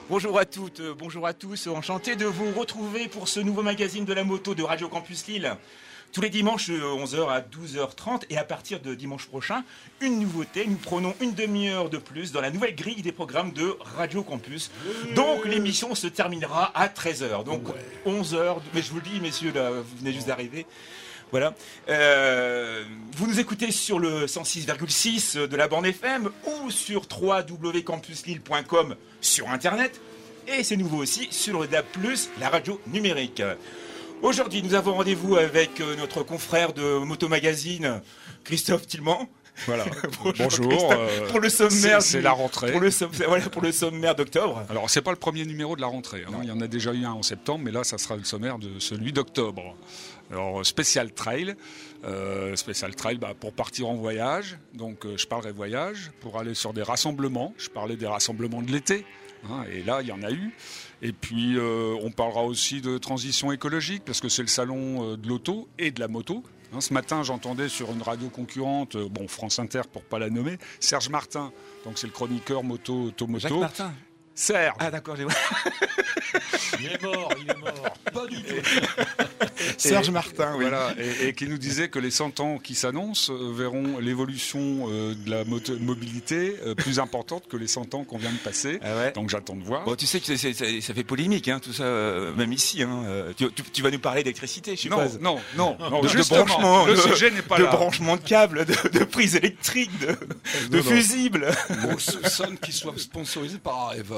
Bonjour à toutes, bonjour à tous, enchanté de vous retrouver pour ce nouveau magazine de la moto de Radio Campus Lille. Tous les dimanches de 11h à 12h30 et à partir de dimanche prochain, une nouveauté, nous prenons une demi-heure de plus dans la nouvelle grille des programmes de Radio Campus. Donc l'émission se terminera à 13h, donc 11h, mais je vous le dis messieurs, là, vous venez juste d'arriver. Voilà. Vous nous écoutez sur le 106,6 de la bande FM ou sur www.campuslille.com sur Internet. Et c'est nouveau aussi sur le DAB+, la radio numérique. Aujourd'hui, nous avons rendez-vous avec notre confrère de Moto Magazine, Christophe Tillman. Voilà. Bonjour. Pour le sommaire, c'est la rentrée. Pour le sommaire d'octobre. Alors, c'est pas le premier numéro de la rentrée. Hein. Il y en a déjà eu un en septembre, mais là, ça sera le sommaire de celui d'octobre. Alors, spécial trail. Pour partir en voyage. Donc, je parlerai voyage. Pour aller sur des rassemblements. Je parlais des rassemblements de l'été. Et là, il y en a eu. Et puis, on parlera aussi de transition écologique, parce que c'est le salon de l'auto et de la moto. Ce matin, j'entendais sur une radio concurrente, France Inter pour pas la nommer, Serge Martin. Donc, c'est le chroniqueur moto. Jacques Martin. Serge. Ah d'accord, Il est mort. Pas du tout. Serge Martin, oui. Voilà, et qui nous disait que les 100 ans qui s'annoncent verront l'évolution de la mobilité plus importante que les 100 ans qu'on vient de passer. Ah ouais. Donc j'attends de voir. Bon, tu sais que ça fait polémique, tout ça, même ici. Tu vas nous parler d'électricité, je suppose. Non, Justement, le sujet n'est pas de là. De branchement de câbles, de prises électriques, de fusibles. On soupçonne qu'il soit sponsorisé par Arevol.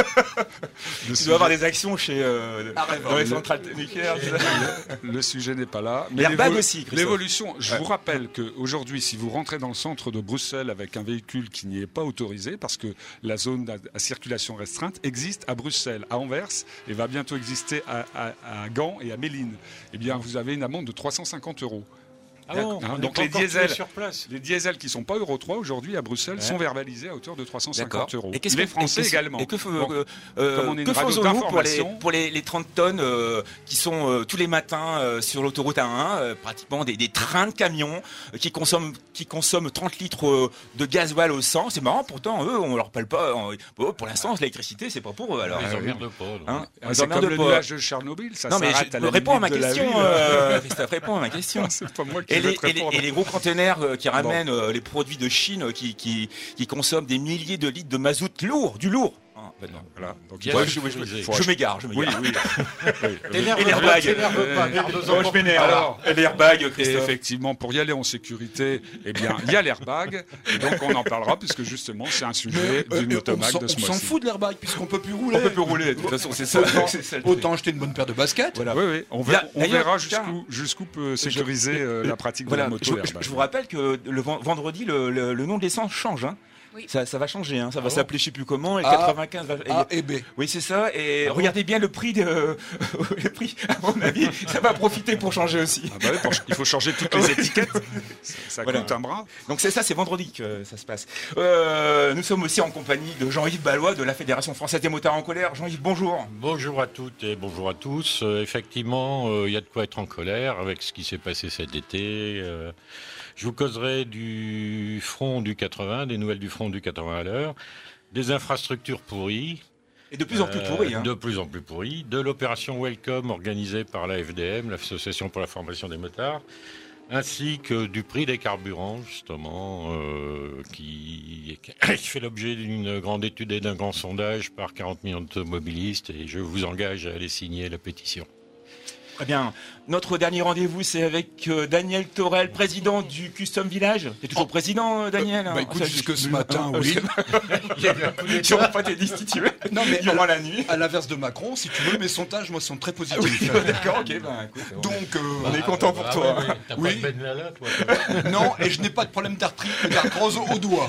Tu dois avoir des actions chez dans les centrales nucléaires. Le sujet n'est pas là. Mais l'airbag aussi, Christophe. L'évolution, je vous rappelle qu'aujourd'hui, si vous rentrez dans le centre de Bruxelles avec un véhicule qui n'y est pas autorisé, parce que la zone à circulation restreinte existe à Bruxelles, à Anvers, et va bientôt exister à Gand et à Méline, eh bien, vous avez une amende de 350 €. Ah bon, donc les diesels qui sont pas Euro 3 aujourd'hui à Bruxelles sont verbalisés à hauteur de 350 €. Et les Français également. Et que faisons-nous pour les 30 tonnes qui sont tous les matins sur l'autoroute A1, pratiquement des trains de camions qui consomment 30 litres de gasoil au 100. C'est marrant, pourtant eux on leur parle pas. Pour l'instant l'électricité c'est pas pour eux. Alors ils emmerdent pas. C'est comme le nuage de Tchernobyl. Ça s'arrête à la réponds à ma limite de la question, vie. Christophe. Réponds à ma question. C'est pas moi qui Et les gros containers qui ramènent les produits de Chine qui consomment des milliers de litres de mazout lourd, du lourd. Voilà. Donc, je m'égare. Oui. Et l'airbag. Je m'énerve. Alors, l'airbag, Et Christophe. effectivement, pour y aller en sécurité, eh bien, il y a l'airbag. Et donc, on en parlera, puisque justement, c'est un sujet d'une automag de ce On s'en mois-ci. fout de l'airbag, puisqu'on peut plus rouler. On peut plus rouler, de toute façon, c'est ça. Autant acheter une bonne paire de baskets. Voilà. Oui. On verra D'ailleurs, jusqu'où peut sécuriser la pratique de la moto airbag. Je vous rappelle que le vendredi, le nom de l'essence change. Oui. Ça va changer, ça va s'appeler je sais plus comment, et 95 va... A et B. Oui, c'est ça, et regardez bien le prix, le prix, à mon avis, ça va profiter pour changer aussi. Il faut changer toutes les étiquettes, ça coûte un bras. Donc c'est vendredi que ça se passe. Nous sommes aussi en compagnie de Jean-Yves Ballois de la Fédération Française des Motards en Colère. Jean-Yves, bonjour. Bonjour à toutes et bonjour à tous. Effectivement, il y a de quoi être en colère avec ce qui s'est passé cet été. Je vous causerai du front du 80, des nouvelles du front du 80 à l'heure, des infrastructures pourries. Et de plus en plus pourries. De plus en plus pourries. De l'opération Welcome organisée par la FDM, l'Association pour la formation des motards, ainsi que du prix des carburants, justement, qui fait l'objet d'une grande étude et d'un grand sondage par 40 millions d'automobilistes. Et je vous engage à aller signer la pétition. Très bien. Notre dernier rendez-vous, c'est avec Daniel Torel, président du Custom Village. T'es toujours président, Daniel Écoute, jusque ce matin, oui. Tu n'auras pas été destitué durant la nuit. À l'inverse de Macron, si tu veux, mes sondages, moi, sont très positifs. D'accord, ok. Écoute, Donc, on est content pour toi. T'as Oui. pas de Ben Lala, toi. Non, et je n'ai pas de problème d'arthrose au doigt.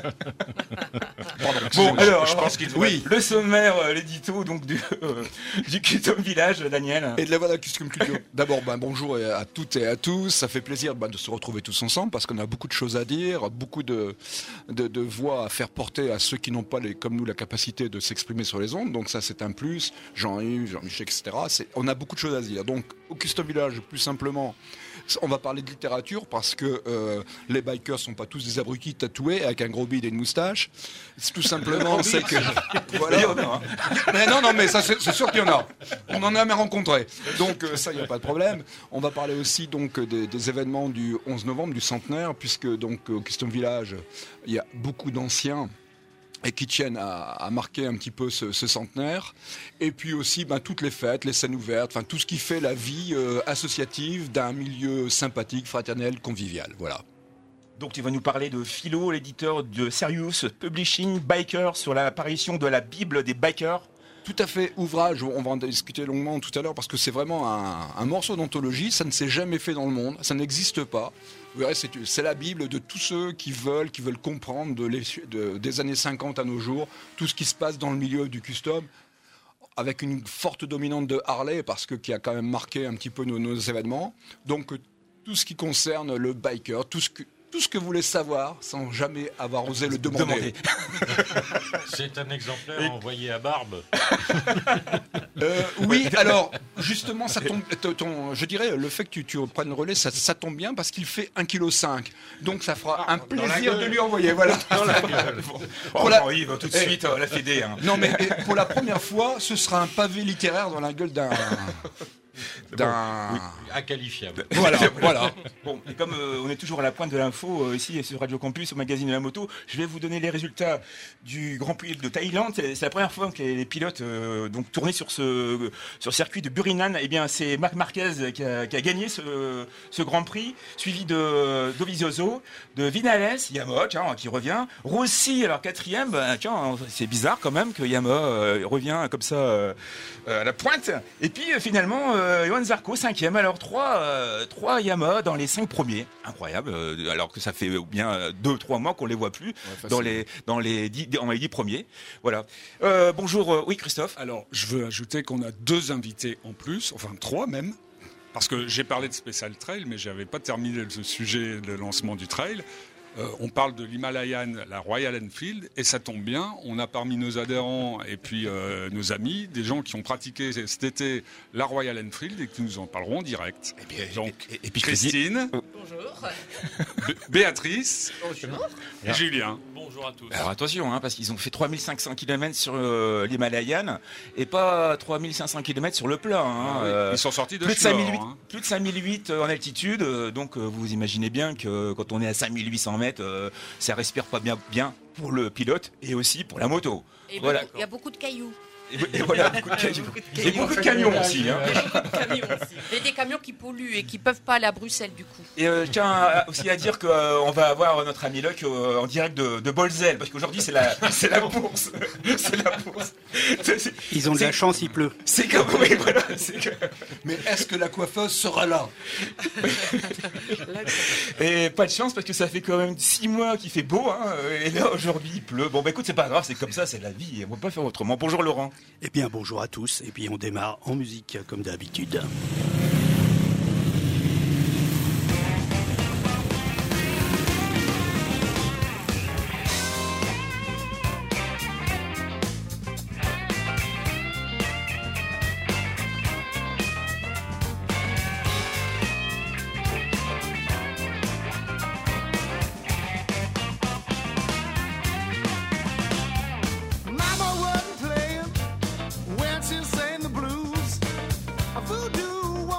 Bon, alors, je pense qu'il oui. le sommaire, l'édito donc du Custom Village, Daniel. Et de la voilà, comme culture. D'abord, bonjour à toutes et à tous. Ça fait plaisir de se retrouver tous ensemble parce qu'on a beaucoup de choses à dire, beaucoup de voix à faire porter à ceux qui n'ont pas, comme nous, la capacité de s'exprimer sur les ondes. Donc ça, c'est un plus. Jean-Yves, Jean-Michel, etc. On a beaucoup de choses à dire. Donc, au Custom Village, plus simplement, on va parler de littérature parce que les bikers sont pas tous des abrutis tatoués avec un gros bide et une moustache. C'est tout simplement, c'est que voilà. Mais non, mais ça c'est sûr qu'il y en a. On en a même rencontré. Donc ça, il n'y a pas de problème. On va parler aussi donc des événements du 11 novembre, du centenaire, puisque donc au Custom Village, il y a beaucoup d'anciens et qui tiennent à marquer un petit peu ce centenaire. Et puis aussi toutes les fêtes, les scènes ouvertes, tout ce qui fait la vie associative d'un milieu sympathique, fraternel, convivial. Voilà. Donc tu vas nous parler de Philo, l'éditeur de Serious Publishing Biker, sur l'apparition de la Bible des bikers. Tout à fait, ouvrage, on va en discuter longuement tout à l'heure parce que c'est vraiment un morceau d'anthologie, ça ne s'est jamais fait dans le monde, ça n'existe pas. Vous verrez, c'est la Bible de tous ceux qui veulent comprendre des années 50 à nos jours, tout ce qui se passe dans le milieu du custom, avec une forte dominante de Harley, parce que qui a quand même marqué un petit peu nos événements. Donc tout ce qui concerne le biker, tout ce que vous voulez savoir sans jamais avoir osé le demander. C'est un exemplaire envoyé à Barbe. Oui, alors justement, ça tombe, je dirais, le fait que tu prennes le relais, ça tombe bien parce qu'il fait 1,5 kg. Donc ça fera un plaisir de lui envoyer. Voilà. Il va tout de suite la Fédé. Non, mais pour la première fois, ce sera un pavé littéraire dans la gueule d'un inqualifiable. Voilà. Bon, et comme on est toujours à la pointe de l'info ici sur Radio Campus, au magazine de la moto, je vais vous donner les résultats du Grand Prix de Thaïlande. C'est la première fois que les pilotes donc tournaient sur le circuit de Burinan. Eh bien, c'est Marc Marquez qui a gagné ce Grand Prix, suivi de Dovizioso, de Vinales, Yamaha, qui revient. Rossi, alors 4e. C'est bizarre quand même que Yamaha revient comme ça à la pointe. Et puis finalement, Johan Zarco 5e. Alors 3 Yamaha dans les 5 premiers. Incroyable. Alors que ça fait bien 2-3 mois qu'on les voit plus dans les 10 premiers. Voilà. Bonjour, oui Christophe. Alors je veux ajouter qu'on a 2 invités en plus, enfin 3 même. Parce que j'ai parlé de Special Trail, mais je n'avais pas terminé le sujet de lancement du trail. On parle de l'Himalayan, la Royal Enfield, et ça tombe bien, on a parmi nos adhérents et puis nos amis des gens qui ont pratiqué cet été la Royal Enfield et qui nous en parleront en direct. Donc, et puis Christine, bonjour. Béatrice, bonjour. Et Julien. Bonjour à tous. Alors attention, parce qu'ils ont fait 3500 km sur l'Himalayan et pas 3500 km sur le plat. Ils sont sortis de plus de 5008 en altitude, donc vous imaginez bien que quand on est à 5800 mètres, ça respire pas bien pour le pilote et aussi pour la moto. Et voilà. Il y a beaucoup de cailloux. Et voilà, beaucoup de cailloux. Et beaucoup de camions aussi. Et des camions qui polluent et qui peuvent pas aller à Bruxelles du coup. Et je tiens aussi à dire qu'on va avoir notre ami Luc en direct de Bolzel, parce qu'aujourd'hui c'est la bourse. C'est la bourse. Ils ont de la chance, il pleut. C'est comme oui, voilà. Mais est-ce que la coiffeuse sera là? Et pas de chance parce que ça fait quand même 6 mois qu'il fait beau, et là aujourd'hui il pleut. Bon écoute, c'est pas grave, c'est comme ça, c'est la vie. On peut pas faire autrement. Bonjour Laurent. Eh bien, bonjour à tous. Et puis, on démarre en musique, comme d'habitude. Voodoo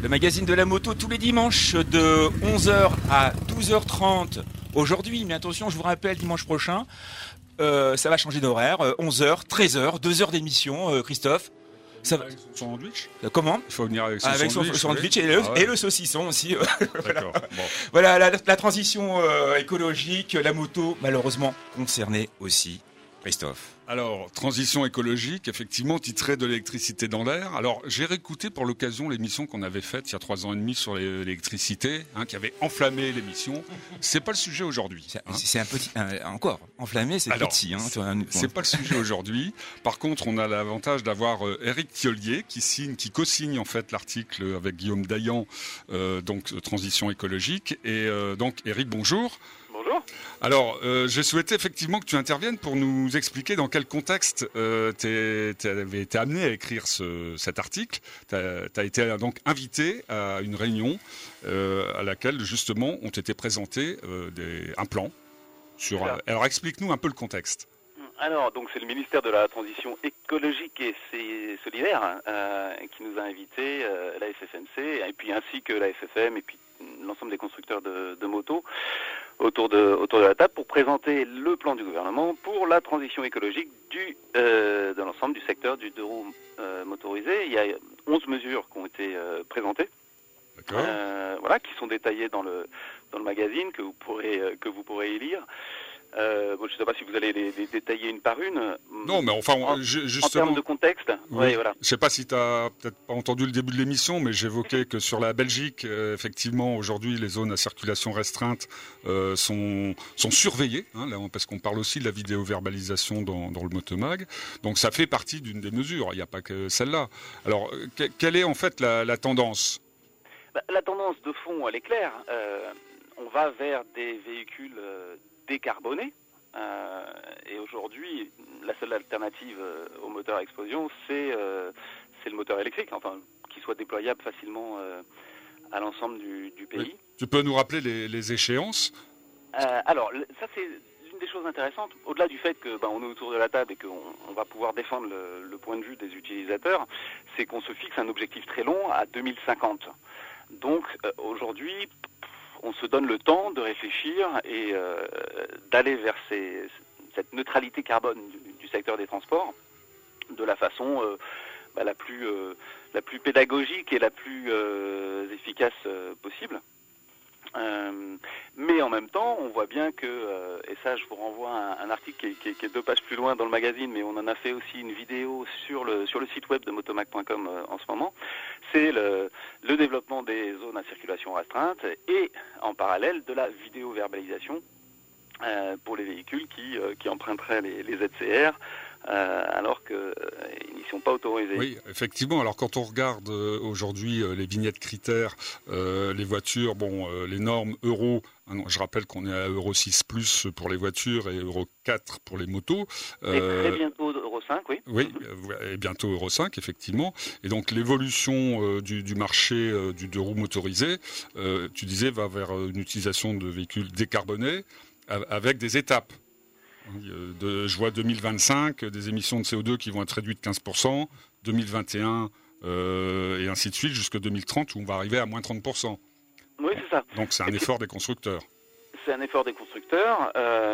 Le magazine de la moto tous les dimanches de 11h à 12h30. Aujourd'hui, mais attention, je vous rappelle, dimanche prochain, ça va changer d'horaire. 11h, 13h, 2 heures d'émission, Christophe. Ça va... Avec son sandwich. Comment ? Il faut venir avec son Avec sandwich. son sandwich oui. et le saucisson aussi. D'accord. Bon. Voilà, la transition écologique, la moto, malheureusement concernée aussi. Christophe. Alors, transition écologique, effectivement, titré de l'électricité dans l'air. Alors, j'ai réécouté pour l'occasion l'émission qu'on avait faite il y a 3 ans et demi sur l'électricité, qui avait enflammé l'émission. C'est pas le sujet aujourd'hui. C'est un petit, encore, enflammé, c'est Alors, petit. C'est pas le sujet aujourd'hui. Par contre, on a l'avantage d'avoir Éric Thiollier qui co-signe en fait l'article avec Guillaume Dayan, donc transition écologique. Et donc, Éric, bonjour. Bonjour. Alors, j'ai souhaité effectivement que tu interviennes pour nous expliquer dans quel contexte tu avais été amené à écrire cet article. Tu as été donc invité à une réunion à laquelle justement ont été présentés un plan. Alors, explique-nous un peu le contexte. Alors, donc c'est le ministère de la Transition écologique et solidaire qui nous a invités, la SFNC, et puis ainsi que la FFM, et puis l'ensemble des constructeurs de motos autour de la table pour présenter le plan du gouvernement pour la transition écologique de l'ensemble du secteur du deux roues motorisé. Il y a 11 mesures qui ont été présentées. D'accord. Voilà, qui sont détaillées dans le magazine que vous pourrez y lire. Je ne sais pas si vous allez les détailler une par une. Non, mais enfin, En justement... termes de contexte, oui, voilà. Je ne sais pas si tu as peut-être pas entendu le début de l'émission, mais j'évoquais que sur la Belgique, effectivement, aujourd'hui, les zones à circulation restreinte sont surveillées, là, parce qu'on parle aussi de la vidéo-verbalisation dans le Motomag. Donc ça fait partie d'une des mesures, il n'y a pas que celle-là. Alors, quelle est en fait la tendance ? La tendance de fond, elle est claire. On va vers des véhicules décarbonés. Et aujourd'hui, la seule alternative au moteur à explosion, c'est le moteur électrique, enfin, qui soit déployable facilement à l'ensemble du pays. Oui. Tu peux nous rappeler les échéances ? Alors, ça c'est une des choses intéressantes. Au-delà du fait que on est autour de la table et qu'on va pouvoir défendre le point de vue des utilisateurs, c'est qu'on se fixe un objectif très long à 2050. Donc, aujourd'hui, on se donne le temps de réfléchir et d'aller vers cette neutralité carbone du secteur des transports de la façon la plus pédagogique et la plus efficace possible. Mais en même temps, on voit bien que, et ça je vous renvoie à un article qui est 2 pages plus loin dans le magazine, mais on en a fait aussi une vidéo sur le site web de motomag.com en ce moment, c'est le développement des zones à circulation restreinte et en parallèle de la vidéo-verbalisation pour les véhicules qui emprunteraient les ZCR alors qu'ils n'y sont pas autorisés. Oui, effectivement. Alors quand on regarde aujourd'hui les vignettes critères, les voitures, les normes Euro, je rappelle qu'on est à Euro 6+ pour les voitures et Euro 4 pour les motos. Et très bientôt Euro 5, oui. Oui, et bientôt Euro 5, effectivement. Et donc l'évolution du marché du deux roues motorisé, tu disais, va vers une utilisation de véhicules décarbonés avec des étapes. Je vois 2025, des émissions de CO2 qui vont être réduites de 15%, 2021 et ainsi de suite, jusqu'à 2030 où on va arriver à moins 30%. Oui, c'est ça. Donc c'est un effort des constructeurs. C'est un effort des constructeurs,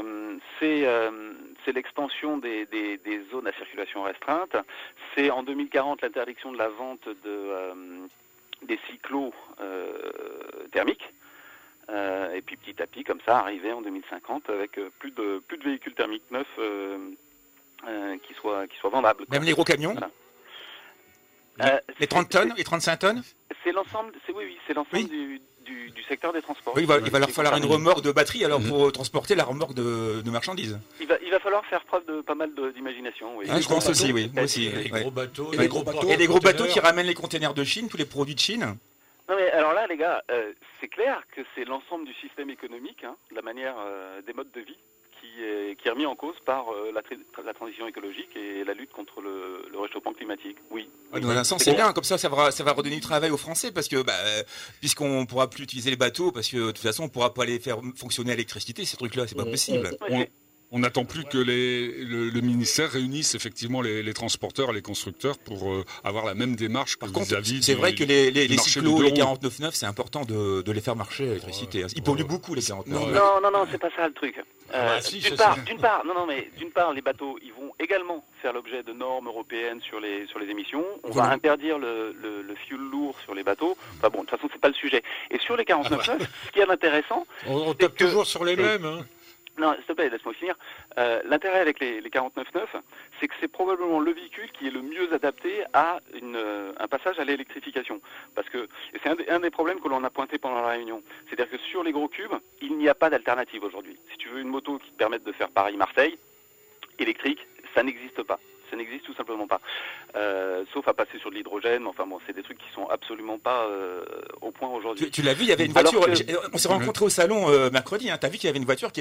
c'est l'extension des zones à circulation restreinte, c'est en 2040 l'interdiction de la vente des cyclos thermiques. Et puis petit à petit, comme ça, arriver en 2050 avec plus de véhicules thermiques neufs qui soient vendables. Même les gros camions, voilà. Les 30 tonnes, les 35 tonnes. C'est l'ensemble, c'est l'ensemble du secteur des transports. Oui, il va leur falloir une remorque de batterie alors pour transporter la remorque de marchandises. Il va falloir faire preuve de pas mal d'imagination. Oui. Je pense aussi, oui. Moi aussi. Les gros bateaux. Et les gros bateaux qui ramènent les containers de Chine, tous les produits de Chine. Non mais alors là, les gars, c'est clair que c'est l'ensemble du système économique, la manière des modes de vie qui est remis en cause par la transition écologique et la lutte contre le réchauffement climatique. Oui. Dans un sens, c'est bien. Comme ça va redonner du travail aux Français parce que puisqu'on pourra plus utiliser les bateaux parce que de toute façon, on pourra pas les faire fonctionner à l'électricité. Ces trucs-là, c'est pas possible. On n'attend plus que le ministère réunisse effectivement les transporteurs et les constructeurs pour avoir la même démarche Par contre, vis-à-vis c'est vrai que les marché cyclos, du les bureau. 49.9, c'est important de les faire marcher à l'électricité. Ils polluent beaucoup, les 49.9. Non, c'est pas ça le truc. si, d'une c'est part, ça. les bateaux, ils vont également faire l'objet de normes européennes sur les émissions. On Voilà. va interdire le fuel lourd sur les bateaux. Enfin bon, de toute façon, c'est pas le sujet. Et sur les 49.9, ce qui est intéressant, On tape que- toujours sur les mêmes. Hein. non, s'il te plaît, laisse-moi finir. L'intérêt avec les 49.9, c'est que c'est probablement le véhicule qui est le mieux adapté à un passage à l'électrification. Parce que et c'est un des problèmes que l'on a pointé pendant la réunion. C'est-à-dire que sur les gros cubes, il n'y a pas d'alternative aujourd'hui. Si tu veux une moto qui te permette de faire Paris-Marseille, électrique, ça n'existe pas. Ça n'existe tout simplement pas. Sauf à passer sur de l'hydrogène. Enfin bon, c'est des trucs qui sont absolument pas au point aujourd'hui. Tu l'as vu, il y avait une Alors voiture. que- On s'est rencontrés au salon mercredi. T'as vu qu'il y avait une voiture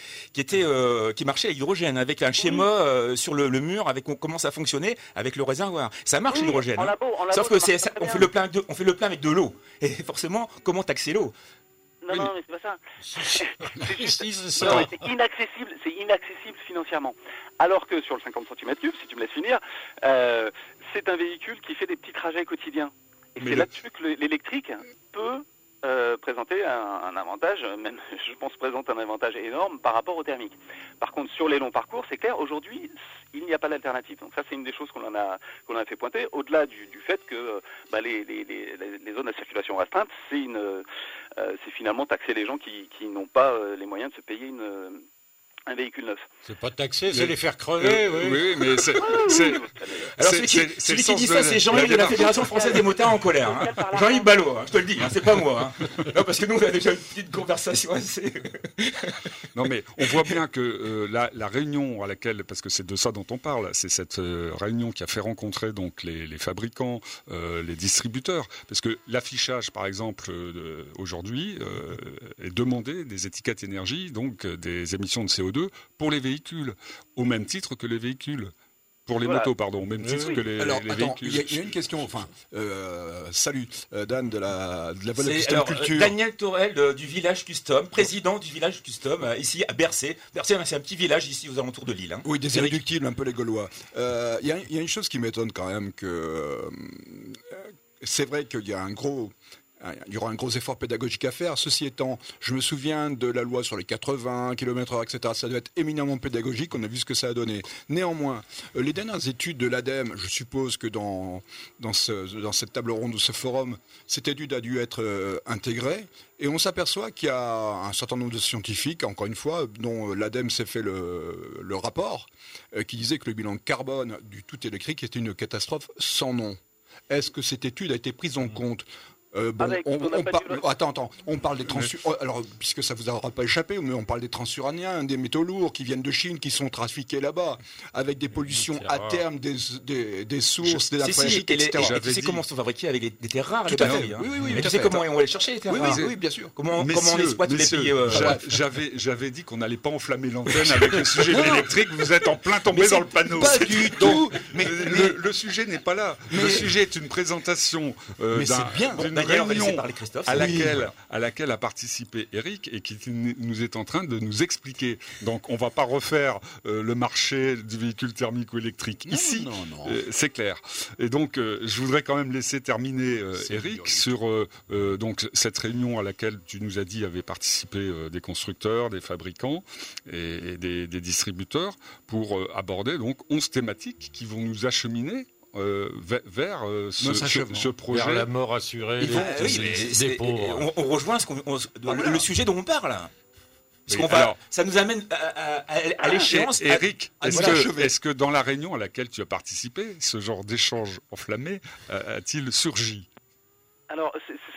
qui marchait à l'hydrogène avec un schéma sur le mur avec comment ça fonctionnait avec le réservoir. Ça marche Oui, l'hydrogène. en labo, Sauf ça que marche très on bien. fait le plein avec de l'eau. Et forcément, comment taxer l'eau? Non, mais c'est pas ça. Si, c'est Non, ça. mais c'est inaccessible financièrement. Alors que sur le 50 cm3, si tu me laisses finir, c'est un véhicule qui fait des petits trajets quotidiens. Et Mais c'est là-dessus que l'électrique peut présenter un avantage, même je pense présente un avantage énorme par rapport au thermique. Par contre, sur les longs parcours, c'est clair, aujourd'hui, il n'y a pas d'alternative. Donc ça, c'est une des choses qu'on a fait pointer, au-delà du fait que les zones à circulation restreinte, c'est finalement taxer les gens qui n'ont pas les moyens de se payer un véhicule neuf. C'est pas taxé, c'est les faire crever. oui. Oui, mais c'est Alors c'est- celui c'est le qui sens dit de ça, la- c'est la Jean-Yves de la démarche. Fédération Française des Motards en colère. Hein. Jean-Yves Ballot, je te le dis, c'est pas moi. Non, parce que nous, on a déjà une petite conversation assez... Non, mais on voit bien que la réunion à laquelle, parce que c'est de ça dont on parle, c'est cette réunion qui a fait rencontrer donc les fabricants, les distributeurs, parce que l'affichage, par exemple, aujourd'hui, est demandé des étiquettes énergie, donc des émissions de CO2 pour les véhicules, au même titre que les véhicules. Pour les Voilà. motos, pardon, au même titre oui. que les Alors, attends, véhicules. il y a une question. Enfin, salut, Dan de la Voie de C'est Custom Culture. Daniel Torel du Village Custom, président du Village Custom, ici à Bercé. Bercé, c'est un petit village ici aux alentours de Lille. Hein. Oui, des Eric. irréductibles, un peu les Gaulois. Il y a une chose qui m'étonne quand même, c'est vrai qu'il y a il y aura un gros effort pédagogique à faire. Ceci étant, je me souviens de la loi sur les 80 km/h, etc. Ça doit être éminemment pédagogique. On a vu ce que ça a donné. Néanmoins, les dernières études de l'ADEME, je suppose que dans cette table ronde ou ce forum, cette étude a dû être intégrée. Et on s'aperçoit qu'il y a un certain nombre de scientifiques, encore une fois, dont l'ADEME s'est fait le rapport, qui disait que le bilan carbone du tout électrique était une catastrophe sans nom. Est-ce que cette étude a été prise en compte ? On parle des alors puisque ça vous aura pas échappé, mais on parle des transuraniens, des métaux lourds qui viennent de Chine, qui sont trafiqués là-bas, avec des pollutions à terme des sources, des nappes phréatiques, etc. Et tu sais comment sont fabriqués avec des terres rares, Tout les à fait. batteries, hein. Oui, Mais tout tu à sais fait. comment on va les chercher, les terres rares. Oui, bien sûr. Comment on exploite les pays. J'avais dit qu'on n'allait pas enflammer l'antenne avec le sujet de l'électrique. Vous êtes en plein tombé dans le panneau. Pas du tout. Le sujet n'est pas là. Le sujet est une présentation Mais c'est bien. d'une D'ailleurs, on va laisser réunion parler Christophe. à laquelle a participé Eric et qui nous est en train de nous expliquer. Donc, on ne va pas refaire le marché du véhicule thermique ou électrique ici. Non. C'est clair. Et donc, je voudrais quand même laisser terminer Eric sur donc cette réunion à laquelle tu nous as dit avaient participé des constructeurs, des fabricants et des distributeurs pour aborder donc 11 thématiques qui vont nous acheminer vers ce projet. Vers la mort assurée des pauvres. On rejoint le sujet dont on parle. Parce Oui, qu'on ça nous amène à l'échéance. Eric, voilà. est-ce que dans la réunion à laquelle tu as participé, ce genre d'échange enflammé a-t-il surgi ? Alors,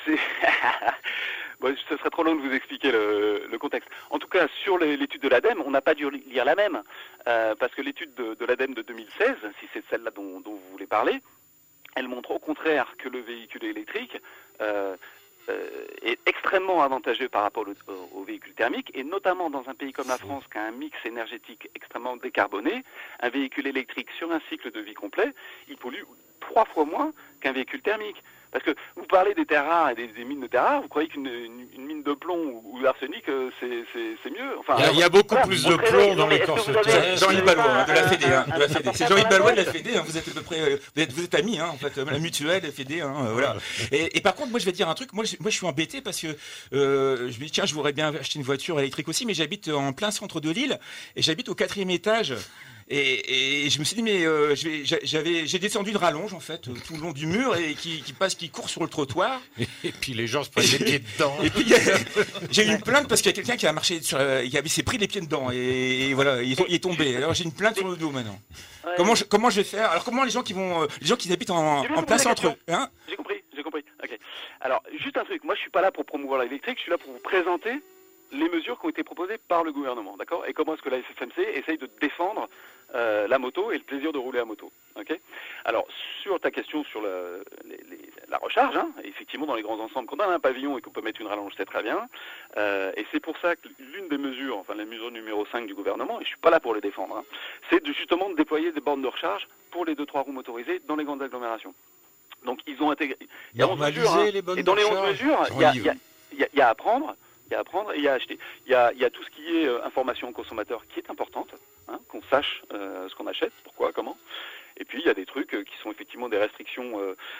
bon, ce serait trop long de vous expliquer le contexte. En tout cas, sur l'étude de l'ADEME, on n'a pas dû lire la même, parce que l'étude de l'ADEME de 2016, si c'est celle-là dont vous voulez parler, elle montre au contraire que le véhicule électrique est extrêmement avantageux par rapport au véhicule thermique, et notamment dans un pays comme la France qui a un mix énergétique extrêmement décarboné, un véhicule électrique sur un cycle de vie complet, il pollue 3 fois moins qu'un véhicule thermique. Parce que vous parlez des terres rares et des mines de terres rares, vous croyez qu'une mine de plomb ou d'arsenic, c'est mieux. Enfin, il y a beaucoup plus de plomb dans les corseteurs. Jean-Yves Ballois, de la Fédé. C'est Jean-Yves Ballois de la Fédé. Vous êtes à peu près, vous êtes amis, en fait, la mutuelle, la Fédé, voilà. Et par contre, moi, je vais te dire un truc. Moi, je suis embêté parce que je me dis, tiens, je voudrais bien acheter une voiture électrique aussi, mais j'habite en plein centre de Lille et j'habite au 4e étage. Et je me suis dit, mais j'ai descendu une rallonge en fait tout le long du mur et qui court sur le trottoir. Et puis les gens se prennent les pieds dedans. Et puis j'ai eu une plainte parce qu'il y a quelqu'un qui a marché s'est pris les pieds dedans et voilà, il est tombé. Alors j'ai une plainte sur le dos maintenant. Ouais. Comment je vais faire? Alors comment les gens qui habitent en plein centre, hein? J'ai compris. Ok. Alors juste un truc, moi je suis pas là pour promouvoir l'électrique, je suis là pour vous présenter les mesures qui ont été proposées par le gouvernement, d'accord? Et comment est-ce que la SFMC essaye de défendre la moto et le plaisir de rouler à moto, ok? Alors, sur ta question sur la recharge, hein, effectivement, dans les grands ensembles, quand on a un pavillon et qu'on peut mettre une rallonge, c'est très bien. Et c'est pour ça que l'une des mesures, enfin la mesure numéro 5 du gouvernement, et je suis pas là pour les défendre, hein, c'est justement de déployer des bornes de recharge pour les 2-3 roues motorisées dans les grandes agglomérations. Donc, ils ont intégré... Il y a 11 mesures, hein, et dans les 11 mesures, il y a à prendre... Il y a à prendre et il y a à acheter. Il y a tout ce qui est information aux consommateurs qui est importante, hein, qu'on sache ce qu'on achète, pourquoi, comment. Et puis il y a des trucs qui sont effectivement des restrictions.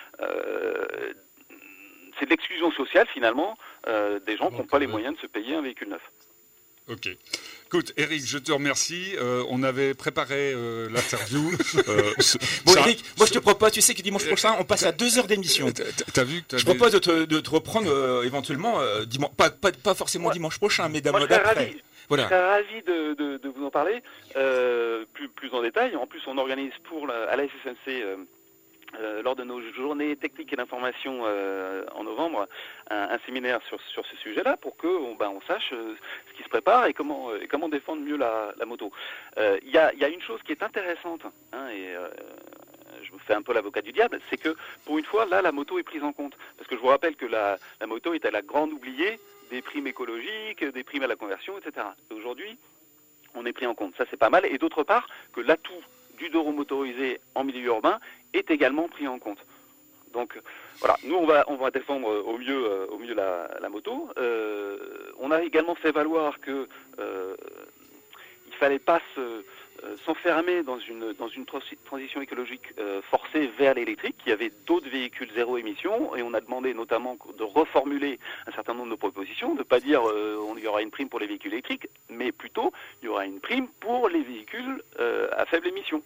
C'est de l'exclusion sociale finalement des gens qui n'ont pas les moyens de se payer un véhicule neuf. Ok. Écoute, Eric, je te remercie. On avait préparé l'interview. Bon, Eric, moi je te propose, tu sais que dimanche prochain, on passe à 2 heures d'émission. T'as vu que je propose de te reprendre éventuellement, pas forcément dimanche prochain, mais d'après. Voilà. Je serais ravi de vous en parler plus en détail. En plus, on organise à la SSMC lors de nos journées techniques et d'information en novembre, un séminaire sur ce sujet-là pour que on sache ce qui se prépare et comment défendre mieux la moto. Il y a une chose qui est intéressante, hein, et je me fais un peu l'avocat du diable, c'est que pour une fois, là, la moto est prise en compte. Parce que je vous rappelle que la moto est à la grande oubliée des primes écologiques, des primes à la conversion, etc. Et aujourd'hui, on est pris en compte. Ça, c'est pas mal. Et d'autre part, que l'atout du deux roues motorisé en milieu urbain est également pris en compte. Donc voilà, nous on va défendre au mieux la moto. On a également fait valoir que il fallait pas s'enfermer dans une transition écologique forcée vers l'électrique. Il y avait d'autres véhicules zéro émission et on a demandé notamment de reformuler un certain nombre de propositions, de pas dire il y aura une prime pour les véhicules électriques, mais plutôt il y aura une prime pour les véhicules à faible émission.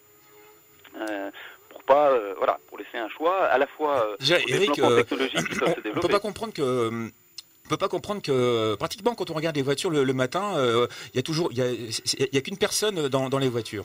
Pour laisser un choix à la fois Eric, technologiques qui peuvent se développer. On peut pas comprendre que pratiquement quand on regarde les voitures le matin, il y a qu'une personne dans les voitures.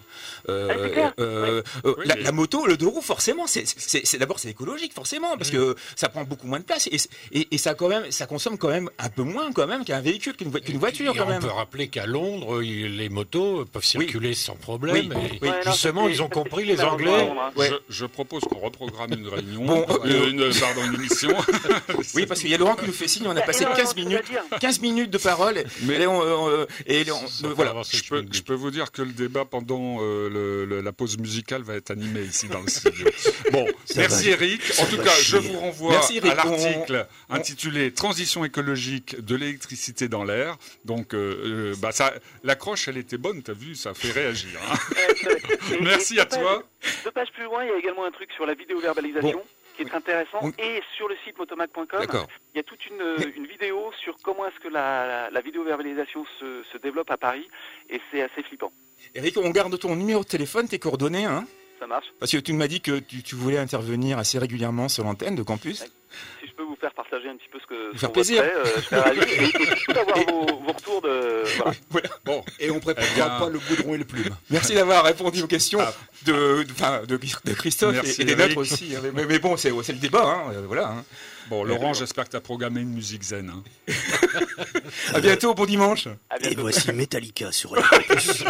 La moto, le deux roues, forcément, c'est d'abord c'est écologique forcément parce que ça prend beaucoup moins de place et ça consomme quand même un peu moins quand même qu'un véhicule, qu'une voiture quand même. On peut rappeler qu'à Londres, les motos peuvent circuler sans problème. Justement, ils ont compris les Anglais. Je propose qu'on reprogramme une réunion, une émission. Oui, parce qu'il y a Laurent qui nous fait signe, on a passé 15 minutes de parole. Voilà. Je peux vous dire que le débat pendant la pause musicale va être animé ici dans le studio. Bon, merci Eric. En tout cas, je vous renvoie à l'article intitulé Transition écologique de l'électricité dans l'air. Donc, l'accroche, elle était bonne, t'as vu, ça a fait réagir. Hein. Merci à toi. 2 pages plus loin, il y a également un truc sur la vidéo-verbalisation. Qui est intéressant, et sur le site motomac.com, il y a toute une vidéo sur comment est-ce que la vidéo-verbalisation se développe à Paris, et c'est assez flippant. Eric, on garde ton numéro de téléphone, tes coordonnées, hein? Ça marche. Parce que tu m'as dit que tu voulais intervenir assez régulièrement sur l'antenne de Campus. Si je peux vous faire partager un petit peu ce que faire plaisir. Je serais ravi, et surtout d'avoir vos retours de... Voilà. Bon, et on prépare pas le goudron et le plume. Merci d'avoir répondu aux questions de Christophe. Merci, et des nôtres aussi. Mais bon, c'est le débat, hein, voilà. Hein. Bon, Laurent, j'espère que tu as programmé une musique zen. Hein. À bientôt, bon dimanche. Et voici Metallica sur Radio Campus.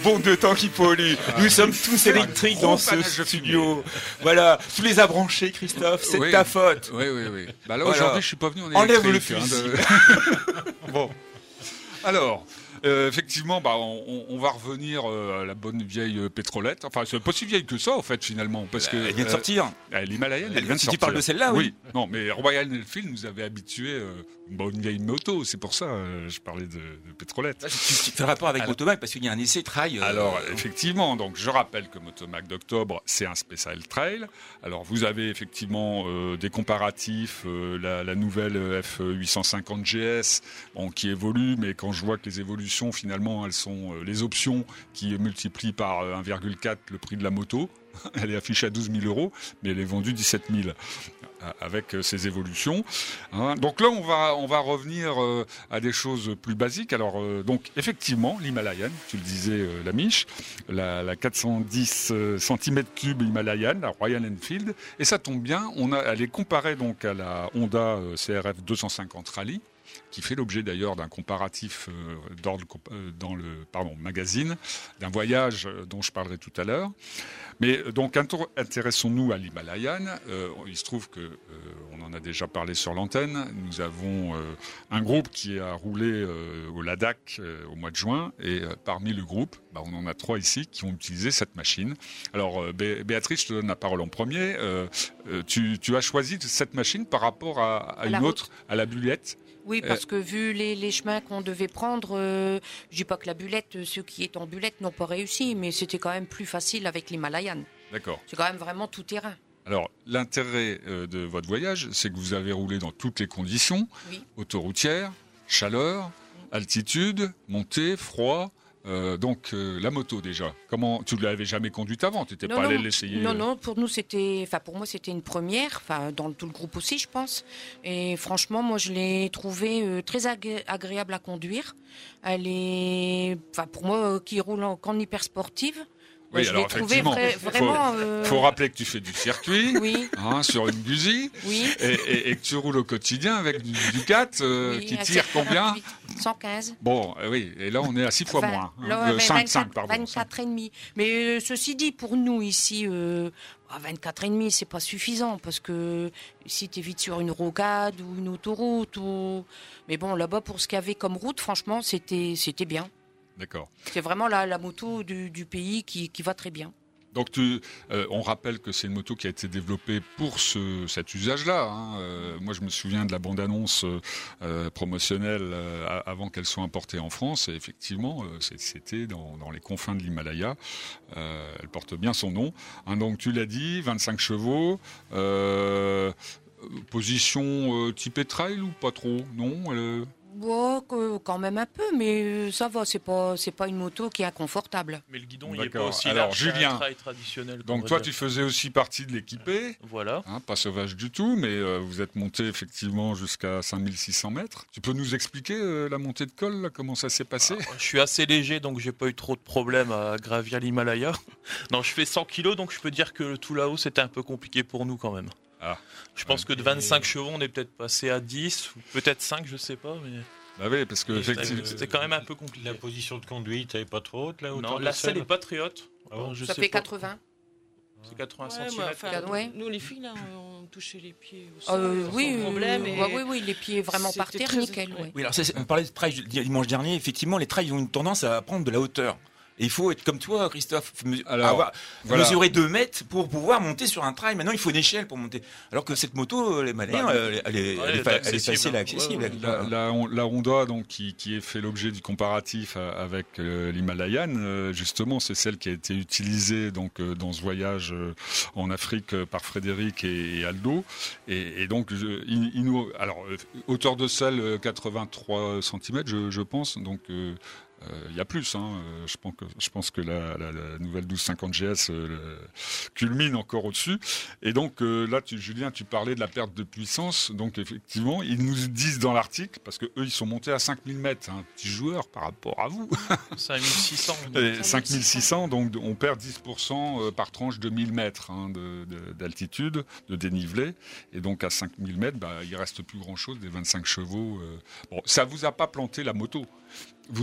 bon de temps qui pollue. Nous sommes tous électriques dans ce panache de studio. Voilà, tu les as branchés, Christophe, c'est de ta faute. Oui. Bah là, Voilà. aujourd'hui, je suis pas venu en Enlève électrique. le fusil. Bon. Alors, effectivement, bah, on va revenir à la bonne vieille pétrolette. Enfin, c'est pas si vieille que ça, en fait, finalement. Parce que, Elle vient de sortir. L'Himalayan, elle vient de Si sortir. tu parles de celle-là, oui. Non, mais Royal Enfield nous avait habitués une bonne vieille moto. C'est pour ça je parlais de pétrolette. Là, tu fais rapport avec Motomac parce qu'il y a un essai trail. Alors, effectivement, donc je rappelle que Motomac d'octobre, c'est un spécial trail. Alors, vous avez effectivement des comparatifs, la nouvelle F850 GS, bon, qui évolue, mais quand je vois que les évolutions, finalement, elles sont les options qui multiplient par 1,4 le prix de la moto. Elle est affichée à 12 000 €, mais elle est vendue 17 000 avec ces évolutions. Hein. Donc là, on va revenir à des choses plus basiques. Alors, donc, effectivement, l'Himalayan, tu le disais, la Mich, la 410 cm3 Himalayan, la Royal Enfield, et ça tombe bien, elle est comparée donc à la Honda CRF 250 Rally, qui fait l'objet d'ailleurs d'un comparatif dans le magazine, d'un voyage dont je parlerai tout à l'heure. Mais donc intéressons-nous à l'Himalayan. Il se trouve que on en a déjà parlé sur l'antenne. Nous avons un groupe qui a roulé au Ladakh au mois de juin, et parmi le groupe, on en a 3 ici qui ont utilisé cette machine. Alors Béatrice, je te donne la parole en premier. Tu as choisi cette machine par rapport à une autre, à la Bulette. Oui, parce que vu les chemins qu'on devait prendre, je dis pas que la Bulette, ceux qui étaient en Bulette n'ont pas réussi, mais c'était quand même plus facile avec l'Himalayan. D'accord. C'est quand même vraiment tout terrain. Alors, l'intérêt de votre voyage, c'est que vous avez roulé dans toutes les conditions, autoroutières, chaleur, altitude, montée, froid. Donc la moto déjà, comment tu l'avais jamais conduite avant? Tu n'étais pas allé l'essayer? Non, pour moi c'était une première, dans tout le groupe aussi je pense. Et franchement moi je l'ai trouvée très agréable à conduire. Elle est, pour moi qui roule qu'en hyper sportive. Oui, je alors l'ai trouvée effectivement, faut rappeler que tu fais du circuit, sur une Guzzi, oui. et que tu roules au quotidien avec du Ducat qui tire combien? 115. Bon, oui, et là on est à 6 fois moins. 5, pardon. 24,5. Mais ceci dit, pour nous ici, 24,5, c'est pas suffisant, parce que si tu es vite sur une rocade ou une autoroute, mais bon, là-bas, pour ce qu'il y avait comme route, franchement, c'était bien. D'accord. C'est vraiment la moto du pays qui va très bien. Donc on rappelle que c'est une moto qui a été développée pour cet usage-là. Moi, je me souviens de la bande-annonce promotionnelle avant qu'elle soit importée en France. Et effectivement, c'était dans les confins de l'Himalaya. Elle porte bien son nom. Donc tu l'as dit, 25 chevaux. Position type trail ou pas trop? Non. Quand même un peu, mais ça va, c'est pas une moto qui est inconfortable. Mais le guidon, il n'est pas aussi Alors, large Julien, qu'un trail traditionnel. Donc toi, tu faisais aussi partie de l'équipée. Voilà. Pas sauvage du tout, mais vous êtes monté effectivement jusqu'à 5600 mètres. Tu peux nous expliquer la montée de col, là, comment ça s'est passé? Je suis assez léger, donc j'ai pas eu trop de problèmes à gravir l'Himalaya. Non, je fais 100 kilos, donc je peux dire que tout là-haut, c'était un peu compliqué pour nous quand même. Je pense que de 25 chevaux, on est peut-être passé à 10, ou peut-être 5, je sais pas. Mais... Bah oui, parce que effectivement, c'était quand même un peu compliqué. La position de conduite, elle n'est pas trop haute là? Non, la selle n'est pas très haute. Ça fait 80. C'est 80 cm. Nous, les filles, là, on touchait les pieds aussi. Oui, sans problème. Oui, les pieds vraiment par terre, nickel. Oui, alors on parlait de trail dimanche dernier. Effectivement, les trails ont une tendance à prendre de la hauteur. Et il faut être comme toi, Christophe, mesurer 2 mètres pour pouvoir monter sur un trail. Maintenant, il faut une échelle pour monter. Alors que cette moto, elle est facile et accessible. La Honda, donc, qui est fait l'objet du comparatif avec l'Himalayan, justement, c'est celle qui a été utilisée donc, dans ce voyage en Afrique par Frédéric et Aldo. Et donc, hauteur de selle 83 cm, je pense. Donc, il y a plus, je pense que la nouvelle 1250 GS culmine encore au-dessus. Et donc là, Julien, tu parlais de la perte de puissance. Donc effectivement, ils nous disent dans l'article, parce qu'eux, ils sont montés à 5000 mètres, petit joueur par rapport à vous. 5600. 5600, donc on perd 10% par tranche de 1000 mètres d'altitude, de dénivelé. Et donc à 5000 mètres, il ne reste plus grand-chose, des 25 chevaux. Bon, ça ne vous a pas planté la moto? Vous êtes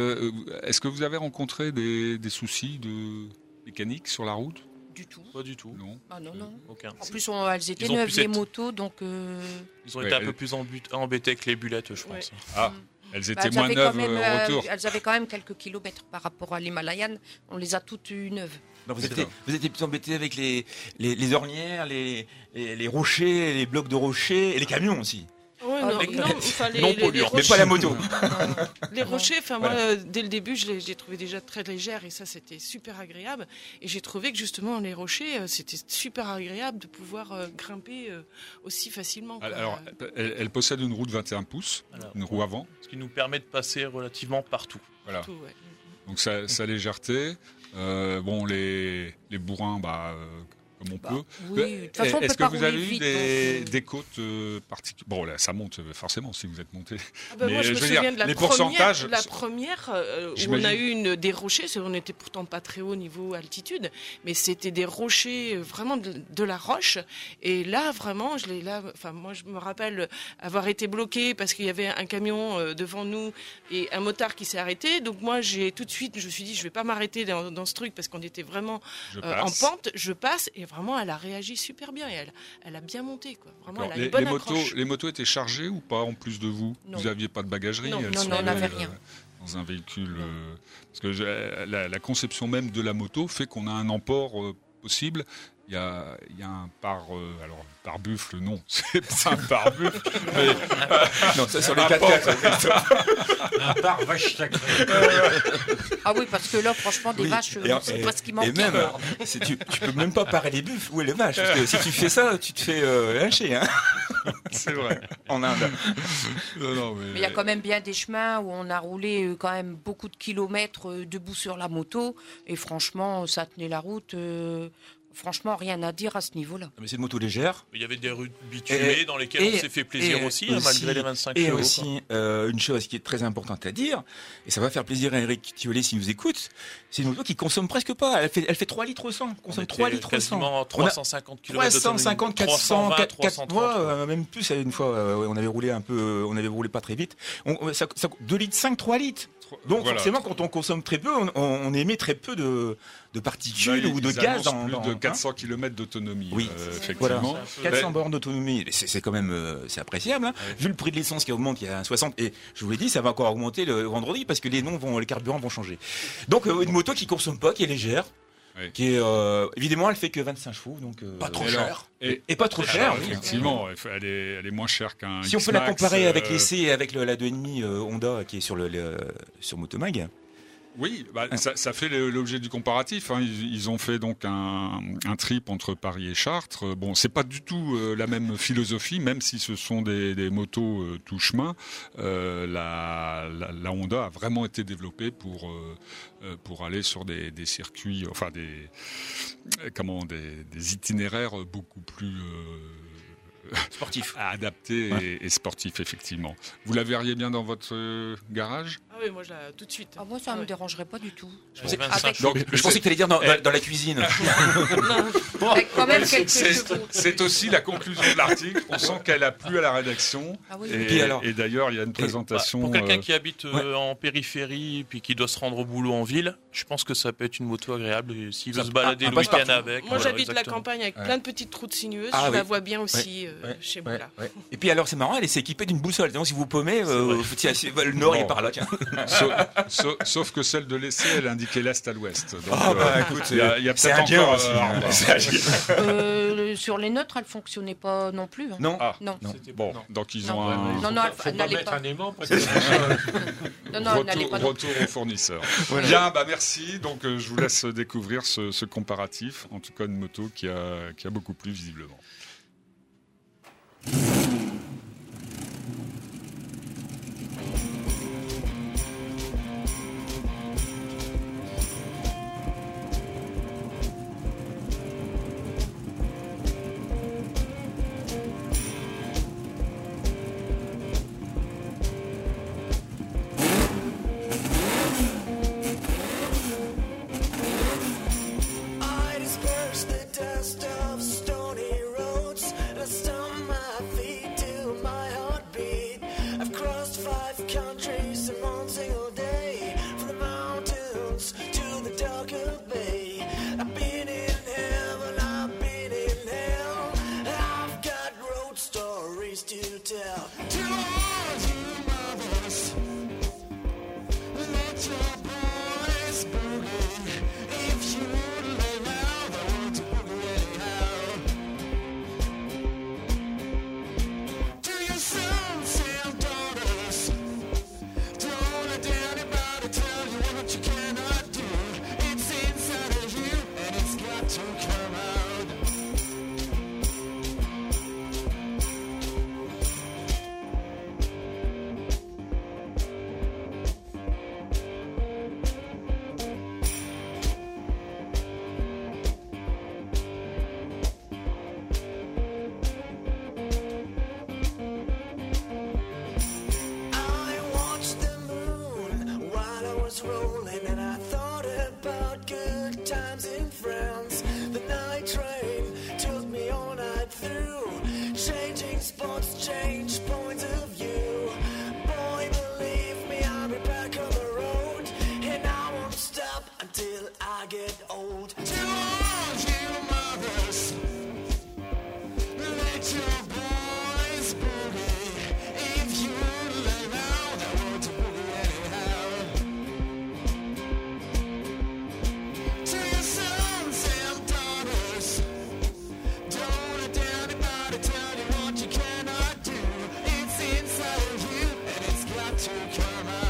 est-ce que vous avez rencontré des soucis de mécanique sur la route? Du tout. Pas du tout. Non. Ah non, non. Aucun. En plus, elles étaient Ils ont neuves, pu les être- motos, donc... Ils ont été un peu plus embêtés que les bulettes, je pense. Ah, elles étaient elles moins avaient neuves quand même, au retour. elles avaient quand même quelques kilomètres par rapport à l'Himalayan. On les a toutes eues neuves. Non, vous étiez plus embêté avec les ornières, les rochers, les blocs de rochers et les camions aussi. Ouais, Ah, non, mais- non, enfin, les Mais rochers, pas la moto. les rochers, enfin Voilà. moi, dès le début, je les trouvé déjà très légères et ça, c'était super agréable. Et j'ai trouvé que justement, les rochers, c'était super agréable de pouvoir grimper aussi facilement. quoi. Alors, elle possède une roue de 21 pouces, Alors, une roue avant. Ce qui nous permet de passer relativement partout. Voilà. Tout, ouais. Donc sa légèreté. Bon, les bourrins, comme on peut. Oui, de toute façon, on Est-ce peut pas que vous avez rouler eu vite, des côtes particulières? Bon, là, ça monte forcément si vous êtes monté. Ah bah Mais moi, je me je veux souviens dire, de la les première, pourcentages la sont- première où on J'imagine. a eu des rochers. On n'était pourtant pas très haut niveau altitude, mais c'était des rochers vraiment de la roche. Et là, vraiment, moi, je me rappelle avoir été bloqué parce qu'il y avait un camion devant nous et un motard qui s'est arrêté. Donc moi, je me suis dit, je vais pas m'arrêter dans ce truc parce qu'on était vraiment Je en passe. pente. Je passe et vraiment, elle a réagi super bien. Et elle a bien monté, quoi. Vraiment, Alors, elle a une bonne les accroche. motos étaient chargées ou pas en plus de vous? Non. Vous n'aviez pas de bagagerie? Non, elles non, sont on n'avait allées, rien. dans un véhicule. Parce que la conception même de la moto fait qu'on a un emport possible. Il y a un pare-buffle, non, c'est pas un pare-buffle, mais Non, ça sur les un 4x4. Un bar vache sacrée. Ah oui, parce que là, franchement, des Oui. vaches, Et- c'est et- pas ce qui Et manque. même, tu peux même pas parer les buffles ou les vaches. Parce que si tu fais ça, tu te fais lyncher hein, c'est vrai. en Inde. Non, Mais il y a quand même bien des chemins où on a roulé quand même beaucoup de kilomètres debout sur la moto. Et franchement, ça tenait la route. Franchement, rien à dire à ce niveau-là. Mais c'est une moto légère. Il y avait des rues bitumées dans lesquelles on s'est fait plaisir aussi, malgré les 25 Et chevaux. aussi, une chose qui est très importante à dire, et ça va faire plaisir à Eric Thiolet s'il nous écoute, c'est une moto qui consomme presque pas. Elle fait 3 litres au 100. Consomme 3 litres au 100. Quasiment 350 km 350, 400, 320, 4, 330. même plus. Une fois, on avait roulé un peu, on avait roulé pas très vite. 2 litres 5, 3 litres. Donc Voilà. forcément, quand on consomme très peu, on émet très peu de particules Là, ou de ils gaz annoncent dans plus de 400 km d'autonomie. Oui, effectivement. Voilà. 400 bornes d'autonomie, c'est quand même c'est appréciable. Hein. Vu le prix de l'essence qui augmente, il y a 60 et je vous l'ai dit, ça va encore augmenter le vendredi parce que les carburants vont changer. Donc une moto qui consomme pas, qui est légère, Oui. qui est évidemment elle fait que 25 chevaux, donc Pas trop Et cher. alors, et pas trop cher. alors, oui. effectivement, elle est moins chère qu'un Si on peut la X-Max, comparer avec l'essai et avec la 2,5 Honda qui est sur Motomag. Oui, ça fait l'objet du comparatif. Hein. Ils ont fait donc un trip entre Paris et Chartres. Bon, c'est pas du tout la même philosophie, même si ce sont des motos tout chemin. La Honda a vraiment été développée pour aller sur des circuits, enfin des itinéraires beaucoup plus Sportif. adaptés et sportifs, effectivement. Vous la verriez bien dans votre garage? Ah oui, moi, tout de suite. Ah, moi, ça ne me dérangerait pas du tout. Pour 25 Avec- chevaux. Je pensais que tu allais dire dans la cuisine. Avec quand même quelques C'est chevaux. c'est aussi la conclusion de l'article. On sent qu'elle a plu à la rédaction. Ah oui. Et, puis alors- et d'ailleurs, il y a une présentation. Pour quelqu'un qui habite en périphérie puis qui doit se rendre au boulot en ville, je pense que ça peut être une moto agréable et s'il veut Ça- se balader un le week-end passe-partout. avec. Moi, voilà, j'habite la exactement. campagne avec plein de petites routes sinueuses. Ah je oui. la vois bien aussi Ouais. chez moi. Là. Ouais. Et puis alors c'est marrant, elle est équipée d'une boussole. Donc si vous paumez, le nord il est par là. Tiens. Sauf que celle de l'essai, elle indiquait l'est à l'ouest. Donc, écoute, il y a c'est peut-être indien encore aussi. à revoir. C'est indien. Sur les neutres, elle ne fonctionnait pas non plus. Hein. Non. Ah, Non. Bon, donc ils ont Non. un Non, non, Faut elle pas n'allait mettre pas. un aimant parce que Non, non, elle n'allait pas non retour au fournisseur. Bien, merci. Donc je vous laisse découvrir ce comparatif. En tout cas, une moto qui a beaucoup plu visiblement. I disperse the dust of stony roads. Sports change points of view. Boy, believe me, I'll be back on the road, and I won't stop until I get old. To all you mothers, let your boys boogie. If you allow the world to boogie anyhow. To your sons and daughters, don't let anybody tell you what you cannot do. It's inside of you and it's got to come out.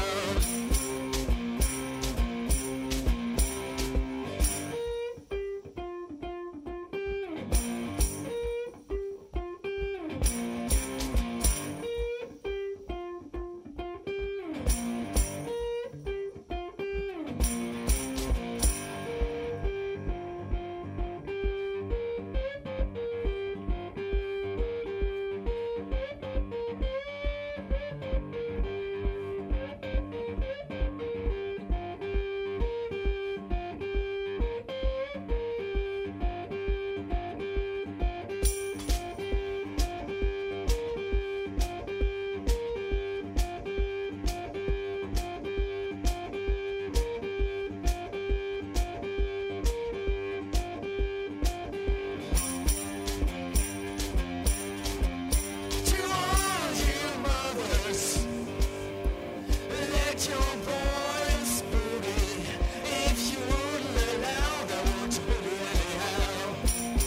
To all you mothers, let your boys boogie. If you wouldn't allow the world to boogie anyhow.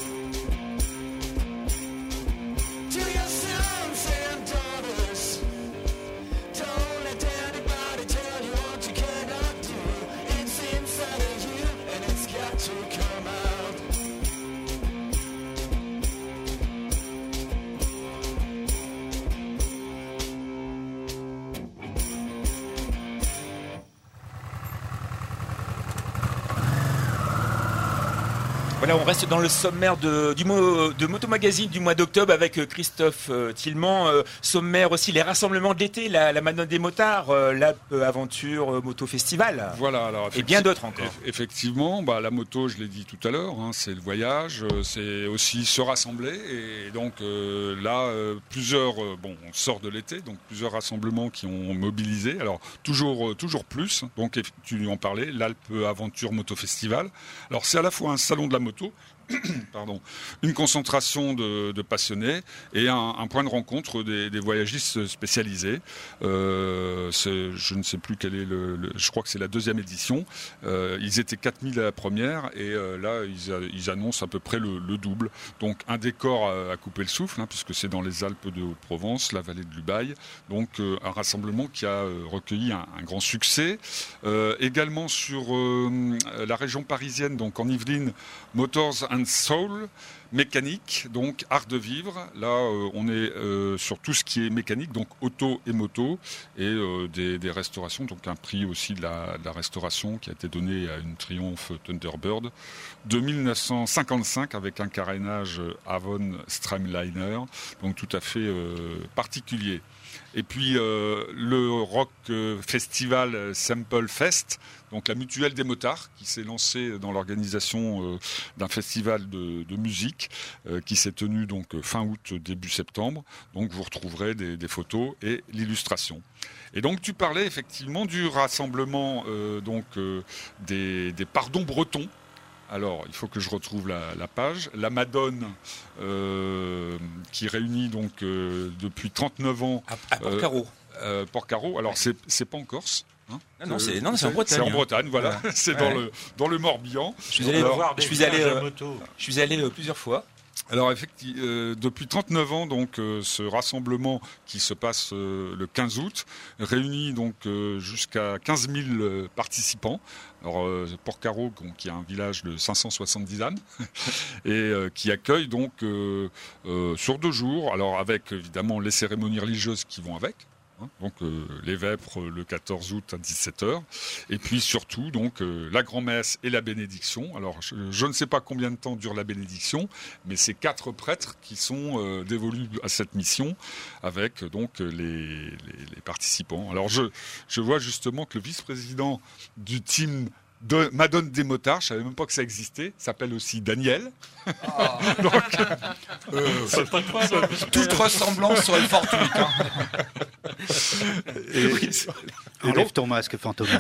To your sons and daughters, don't let anybody tell you what you cannot do. It's inside of you and it's got to come out. Voilà, on reste dans le sommaire de Moto Magazine du mois d'octobre avec Christophe Tillement. Sommaire aussi, les rassemblements de l'été, la Madone des motards, l'Alpe Aventure Moto Festival. Voilà, alors Et bien d'autres encore. Effectivement, la moto, je l'ai dit tout à l'heure, c'est le voyage, c'est aussi se rassembler. Et donc là, plusieurs, on sort de l'été, donc plusieurs rassemblements qui ont mobilisé. Alors toujours plus. Donc tu en parlais, l'Alpe Aventure Moto Festival. Alors c'est à la fois un salon de la moto, pardon, une concentration de passionnés et un point de rencontre des voyagistes spécialisés. Je ne sais plus quel est je crois que c'est la deuxième édition. Ils étaient 4000 à la première et là ils annoncent à peu près le double. Donc un décor à couper le souffle, puisque c'est dans les Alpes de Haute-Provence, la vallée de l'Ubaye. Donc un rassemblement qui a recueilli un grand succès. Également sur la région parisienne, donc en Yvelines, Motors and Soul, mécanique, donc art de vivre. Là, on est sur tout ce qui est mécanique, donc auto et moto, et des restaurations, donc un prix aussi de la restauration qui a été donné à une Triumph Thunderbird de 1955 avec un carénage Avon Streamliner, donc tout à fait particulier. Et puis le rock festival Sample Fest, donc la mutuelle des motards qui s'est lancée dans l'organisation d'un festival de musique qui s'est tenu donc fin août début septembre. Donc vous retrouverez des photos et l'illustration. Et donc tu parlais effectivement du rassemblement des pardons bretons. Alors, il faut que je retrouve la page. La Madone, qui réunit donc depuis 39 ans... À Port-Carreau. Port-Carreau. Alors, c'est pas en Corse. Non, c'est en Bretagne. C'est en Bretagne, voilà. C'est dans le Morbihan. Je suis allé plusieurs fois. Alors effectivement, depuis 39 ans, donc ce rassemblement qui se passe le 15 août réunit donc jusqu'à 15 000 participants. Alors Port-Carreau, qui est un village de 570 âmes et qui accueille donc sur 2 jours. Alors avec évidemment les cérémonies religieuses qui vont avec. Donc les vêpres le 14 août à 17h et puis surtout donc la grand-messe et la bénédiction. Alors je ne sais pas combien de temps dure la bénédiction, mais c'est 4 prêtres qui sont dévolus à cette mission avec donc les participants. Alors je vois justement que le vice-président du team Madone des motards, je savais même pas que ça existait, s'appelle aussi Daniel. C'est pas toi, ça. Toute ressemblance serait fortuite. Hein. Enlève ton masque, Fantomas.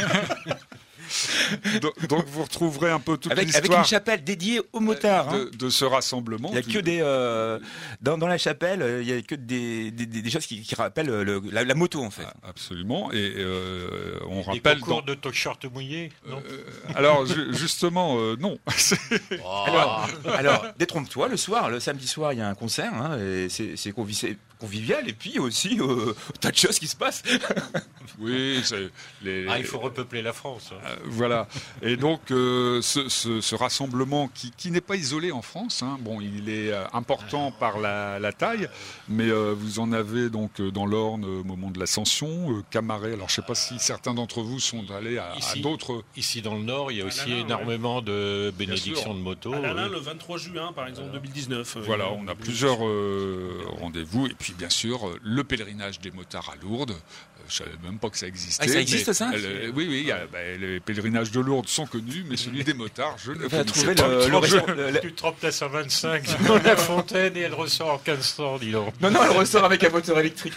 Donc vous retrouverez un peu toute Avec l'histoire une chapelle dédiée aux motards. Hein. de ce rassemblement. Il y a que des dans la chapelle, il y a que des choses qui rappellent la moto en fait. Absolument. Et on Des rappelle. concours de t-shirt mouillé, non Alors justement, non. Alors, détrompe-toi, le samedi soir, il y a un concert, hein, et c'est convivial, et puis aussi, tas de choses qui se passent. Oui, il faut repeupler la France. Voilà. Et donc, ce rassemblement qui n'est pas isolé en France, hein. Bon, il est important par la taille, mais vous en avez donc dans l'Orne au moment de l'Ascension, Camaret. Alors, je ne sais pas si certains d'entre vous sont allés à d'autres. Ici, dans le Nord, il y a aussi énormément de bénédictions de motos. À Lalain, le 23 juin, par exemple, 2019. Voilà, on a plusieurs rendez-vous. Et puis, bien sûr, le pèlerinage des motards à Lourdes. Je savais même pas que ça existait. Ah, ça existe, ça Oui, les pèlerinages de Lourdes sont connus, mais celui des motards, je ne trouvé pas. Tu trempes ta 125 dans la fontaine et elle ressort en 1500, dis donc. Non, elle ressort avec un moteur électrique.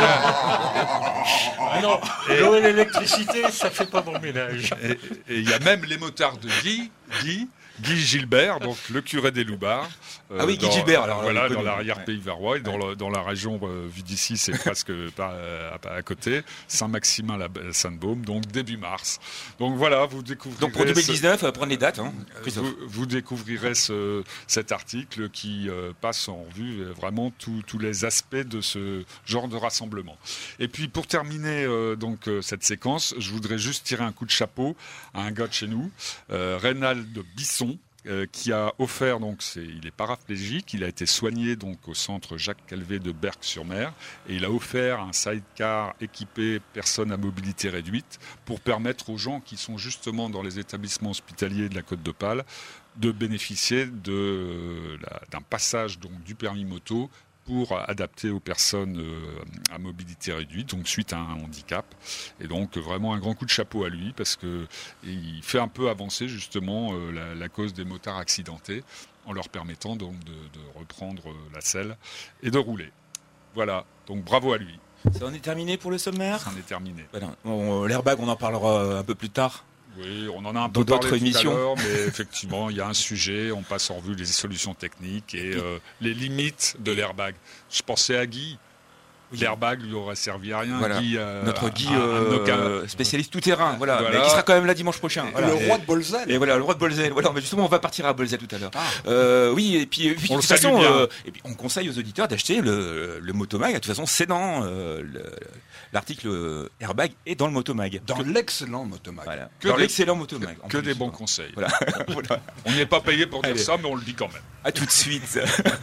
Ah non, l'eau et l'électricité, ça fait pas bon ménage. Et il y a même les motards de Guy Gilbert, donc le curé des Loubards. Guy Gilbert, alors voilà, dans l'arrière-pays varois, et dans la région vue d'ici, c'est presque à côté, Saint-Maximin-la-Sainte-Baume, donc début mars. Donc voilà, vous découvrirez. Donc pour 2019, prenez les dates. Hein, vous découvrirez cet article qui passe en revue vraiment tous les aspects de ce genre de rassemblement. Et puis pour terminer cette séquence, je voudrais juste tirer un coup de chapeau à un gars de chez nous, Reynald Bisson, qui a offert, il est paraplégique, il a été soigné au centre Jacques Calvé de Berck-sur-Mer, et il a offert un sidecar équipé personnes à mobilité réduite pour permettre aux gens qui sont justement dans les établissements hospitaliers de la Côte d'Opale de bénéficier d'un passage du permis moto pour adapter aux personnes à mobilité réduite, donc suite à un handicap. Et donc vraiment un grand coup de chapeau à lui, parce qu'il fait un peu avancer justement la cause des motards accidentés, en leur permettant donc de reprendre la selle et de rouler. Voilà, donc bravo à lui. Ça en est terminé pour le sommaire ? Ça en est terminé. Voilà. L'airbag, on en parlera un peu plus tard. Oui, on en a un peu d'autres parlé émissions. Tout à l'heure, mais effectivement, il y a un sujet, on passe en revue les solutions techniques et les limites de l'airbag. Je pensais à Guy. L'airbag lui aurait servi à rien. Voilà. Guy, notre Guy, spécialiste tout-terrain, voilà. Mais qui sera quand même là dimanche prochain. Voilà. Le roi de Bolzel. Et voilà, le roi de Bolzel. Voilà, mais justement, on va partir à Bolzel tout à l'heure. Oui, et puis de toute façon, et puis on conseille aux auditeurs d'acheter le Motomag. De toute façon, c'est dans l'article Airbag et dans le Motomag. Dans l'excellent Motomag. Voilà. Dans l'excellent Motomag. Que des bons conseils. Voilà. On n'est pas payé pour dire ça, mais on le dit quand même. À tout de suite.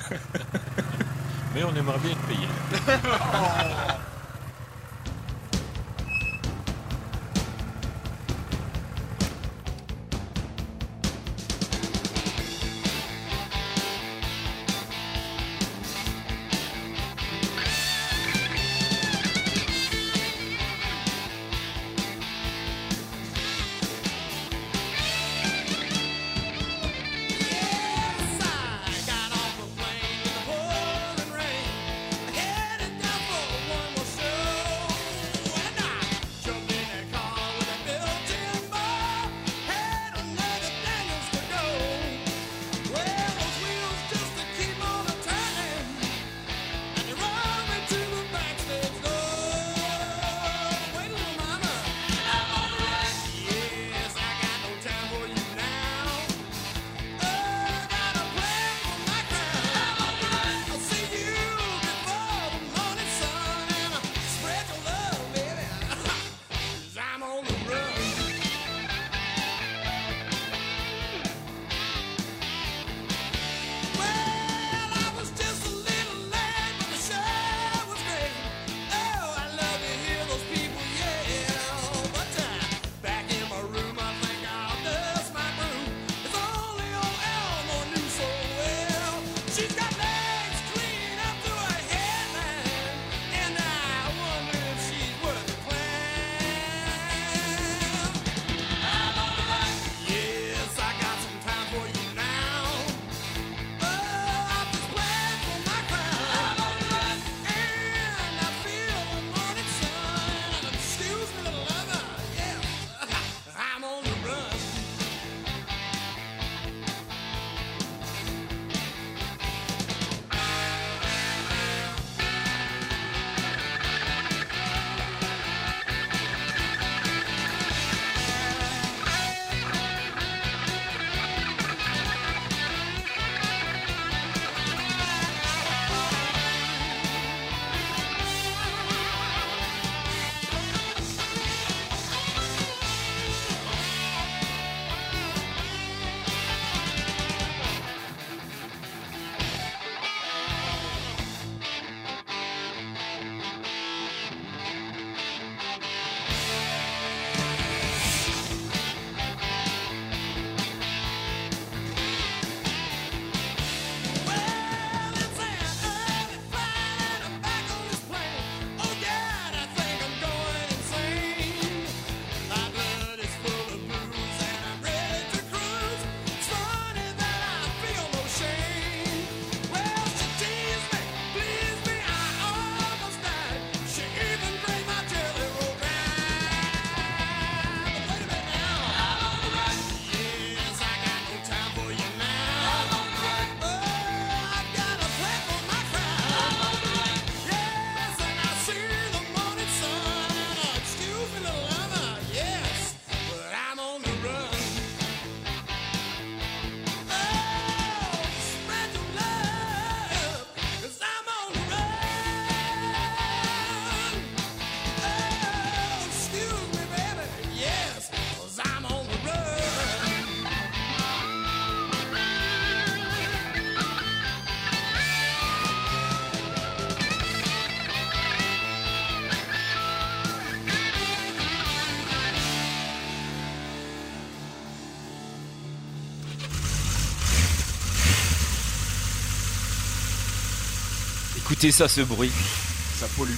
Mais on aimerait bien être payé. Got off a plane in the pouring rain, headed down for one Écoutez ça, ce bruit. Ça pollue.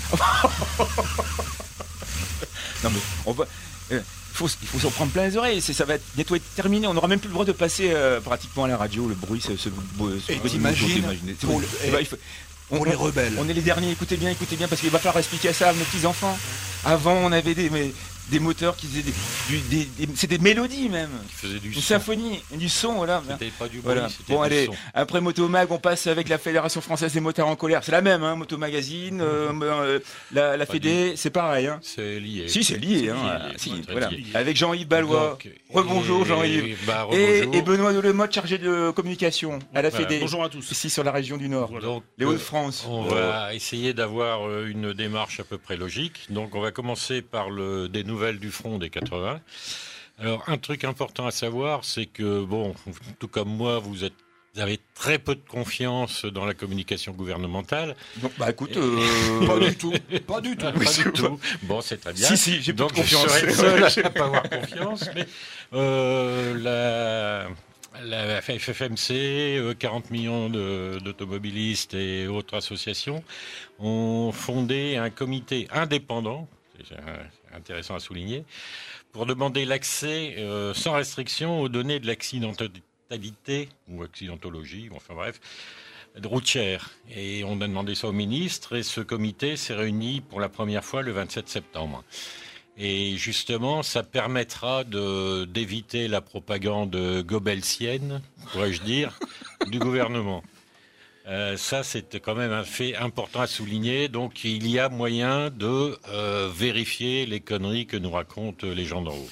Non mais on va. Il faut s'en prendre plein les oreilles. Ça va être bientôt être terminé. On n'aura même plus le droit de passer pratiquement à la radio. Le bruit, ce Et bruit. t'imagines pour les rebelles. On est les derniers. Écoutez bien, parce qu'il va falloir expliquer ça à nos petits enfants. Avant, on avait des moteurs qui faisaient c'est des mélodies même. Qui faisaient du Une son. symphonie, du son, voilà. C'était pas du bruit, Voilà. c'était Bon, du allez, son. après Motomag, on passe avec la Fédération Française des Motards en Colère. C'est la même, hein, Moto Magazine, la Fédé, c'est pareil. Hein. C'est lié. Si, c'est lié. C'est Hein. lié, Si, très voilà. lié. Avec Jean-Yves Ballois. Donc, Rebonjour Jean-Yves. Rebonjour. Et Benoît Delemotte, chargé de communication à la Voilà. Fédé. Bonjour à tous. Ici sur la région du Nord. Voilà. Donc, Les Hauts-de-France. On va essayer d'avoir une démarche à peu près logique. Donc, on va commencer par des nouvelles du front des 80. Alors, un truc important à savoir, c'est que, bon, tout comme moi, vous avez très peu de confiance dans la communication gouvernementale. Donc, bah écoute, Pas du tout. Pas du tout. Pas du tout. Bon, c'est très bien. Si, j'ai peu de Donc, confiance. je serais le seul à pas avoir confiance. Mais la FFMC, 40 millions d'automobilistes et autres associations ont fondé un comité indépendant, c'est intéressant à souligner, pour demander l'accès sans restriction aux données de l'accidentalité ou accidentologie, enfin bref, de routière. Et on a demandé ça au ministre et ce comité s'est réuni pour la première fois le 27 septembre. Et justement, ça permettra d'éviter la propagande gobelsienne, pourrais-je dire, du gouvernement. Ça, c'est quand même un fait important à souligner. Donc, il y a moyen de vérifier les conneries que nous racontent les gens d'en haut.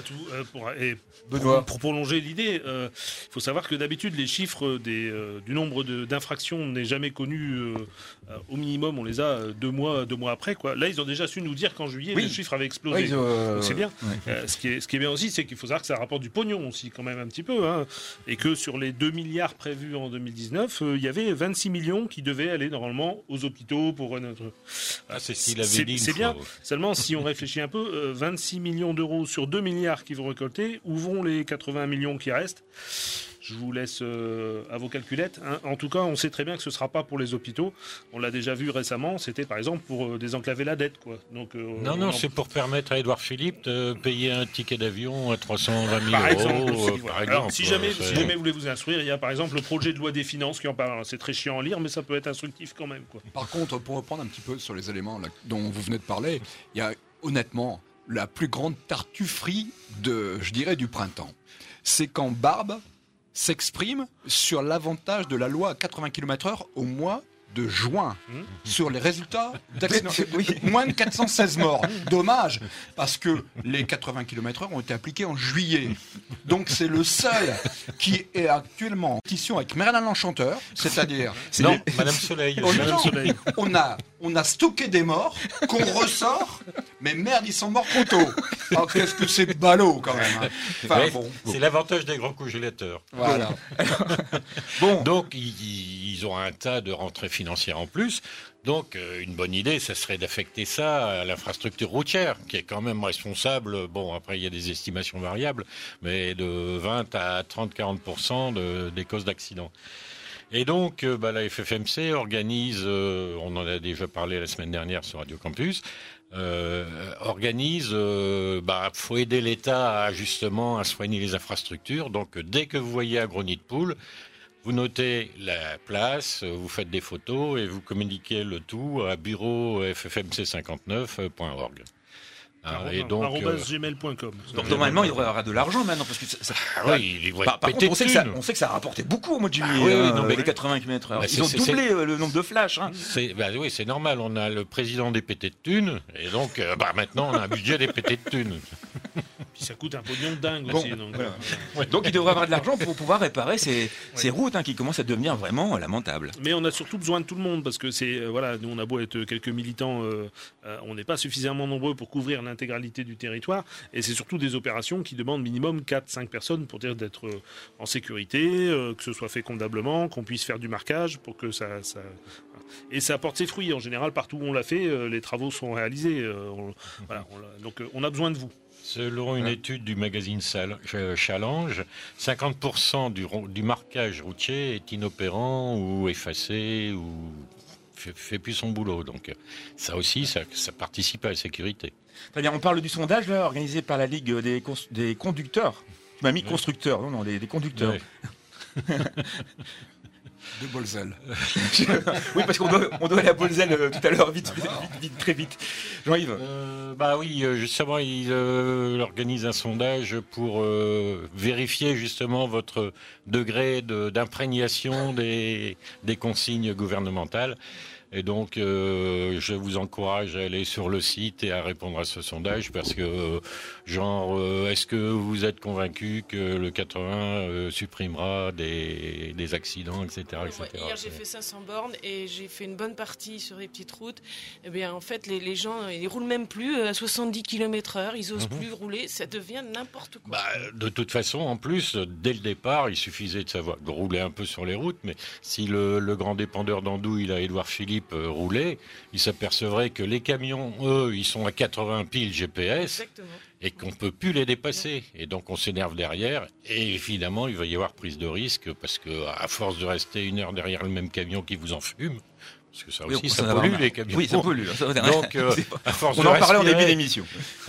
Pour prolonger l'idée, il faut savoir que d'habitude les chiffres du nombre d'infractions n'est jamais connu. Au minimum, on les a 2 mois après, quoi. Là, ils ont déjà su nous dire qu'en juillet, le chiffre avait explosé. Oui, donc c'est bien. Ouais. Ce qui est bien aussi, c'est qu'il faut savoir que ça rapporte du pognon aussi, quand même un petit peu, hein, et que sur les 2 milliards prévus en 2019, il y avait 26 millions qui devaient aller normalement aux hôpitaux pour notre. C'est ce qu'il avait dit. C'est bien. Seulement, si on réfléchit un peu, 26 millions d'euros sur 2 milliards qui vont récolter, où vont les 80 millions qui restent? Je vous laisse à vos calculettes. Hein. En tout cas, on sait très bien que ce ne sera pas pour les hôpitaux. On l'a déjà vu récemment. C'était par exemple pour désenclaver la dette, quoi. Donc, non, c'est pour permettre à Édouard Philippe de payer un ticket d'avion à 320 000 par euros. Exemple, Par Alors, exemple, si jamais vous voulez vous instruire, il y a par exemple le projet de loi des finances qui en parle. C'est très chiant à lire, mais ça peut être instructif quand même, quoi. Par contre, pour reprendre un petit peu sur les éléments dont vous venez de parler, il y a honnêtement la plus grande tartufferie je dirais, du printemps. C'est quand Barbe s'exprime sur l'avantage de la loi à 80 km/h au mois de juin sur les résultats d'accidents. Moins de 416 morts. Dommage, parce que les 80 km/h ont été appliqués en juillet. Donc c'est le seul qui est actuellement en compétition avec Merlin l'Enchanteur, c'est-à-dire... Non, Madame Soleil. Oh, Madame non. Soleil. On a stocké des morts qu'on ressort, mais merde, ils sont morts trop tôt. Alors, qu'est-ce que c'est ballot quand même. Hein. Enfin, Ouais, bon. C'est l'avantage des grands congélateurs. Voilà. Donc, ils ont un tas de rentrées financières en plus. Donc, une bonne idée, ça serait d'affecter ça à l'infrastructure routière, qui est quand même responsable. Bon, après, il y a des estimations variables, mais de 20 à 30-40% des causes d'accidents. Et donc, la FFMC organise, on en a déjà parlé la semaine dernière sur Radio Campus, faut aider l'État justement à soigner les infrastructures. Donc, dès que vous voyez un gros nid de poule, vous notez la place, vous faites des photos et vous communiquez le tout à bureau-ffmc59.org. Et donc, @gmail.com. Donc normalement, il y aura de l'argent maintenant parce que oui, il va par contre, péter on sait, de que ça, thunes. on sait que ça a rapporté beaucoup au mois de juillet. Les 80 km/h. Bah, Ils ont doublé le nombre de flashs. Hein. Oui, c'est normal. On a le président des pétés de thunes et donc maintenant on a un budget des pétés de thunes. Puis ça coûte un pognon de dingue Bon, aussi. Donc, voilà. Donc il devrait avoir de l'argent pour pouvoir réparer ces routes qui commencent à devenir vraiment lamentables. Mais on a surtout besoin de tout le monde parce que nous on a beau être quelques militants, on n'est pas suffisamment nombreux pour couvrir l'intégralité du territoire et c'est surtout des opérations qui demandent minimum 4-5 personnes pour dire d'être en sécurité, que ce soit fait convenablement, qu'on puisse faire du marquage pour que ça et ça apporte ses fruits. En général, partout où on l'a fait, les travaux sont réalisés. Donc on a besoin de vous. Selon une étude du magazine Challenge, 50% du marquage routier est inopérant ou effacé ou fait plus son boulot. Donc ça aussi, ça participe à la sécurité. Très bien, on parle du sondage là, organisé par la Ligue des conducteurs. Tu m'as mis constructeurs, non, des conducteurs. Ouais. De Bolzel. Oui, parce qu'on doit aller à Bolzel tout à l'heure, vite, très vite. Jean-Yves. Oui, justement, il organise un sondage pour vérifier justement votre degré d'imprégnation des consignes gouvernementales. Et donc, je vous encourage à aller sur le site et à répondre à ce sondage parce que, est-ce que vous êtes convaincu que le 80 supprimera des accidents, etc., etc. Hier, j'ai fait 500 bornes et j'ai fait une bonne partie sur les petites routes. Eh bien, en fait, les gens, ils roulent même plus à 70 km/h. Ils osent plus rouler. Ça devient n'importe quoi. De toute façon, en plus, dès le départ, il suffisait de rouler un peu sur les routes. Mais si le grand dépendeur d'Andouille, Édouard Philippe, roulait, il s'apercevrait que les camions, eux, ils sont à 80 piles GPS. Exactement. Et qu'on ne peut plus les dépasser. Et donc on s'énerve derrière. Et évidemment, il va y avoir prise de risque parce que à force de rester 1 heure derrière le même camion qui vous enfume, parce que ça aussi, ça pollue les camions. Oui, ça pollue. Donc, à force on en parlait en début d'émission.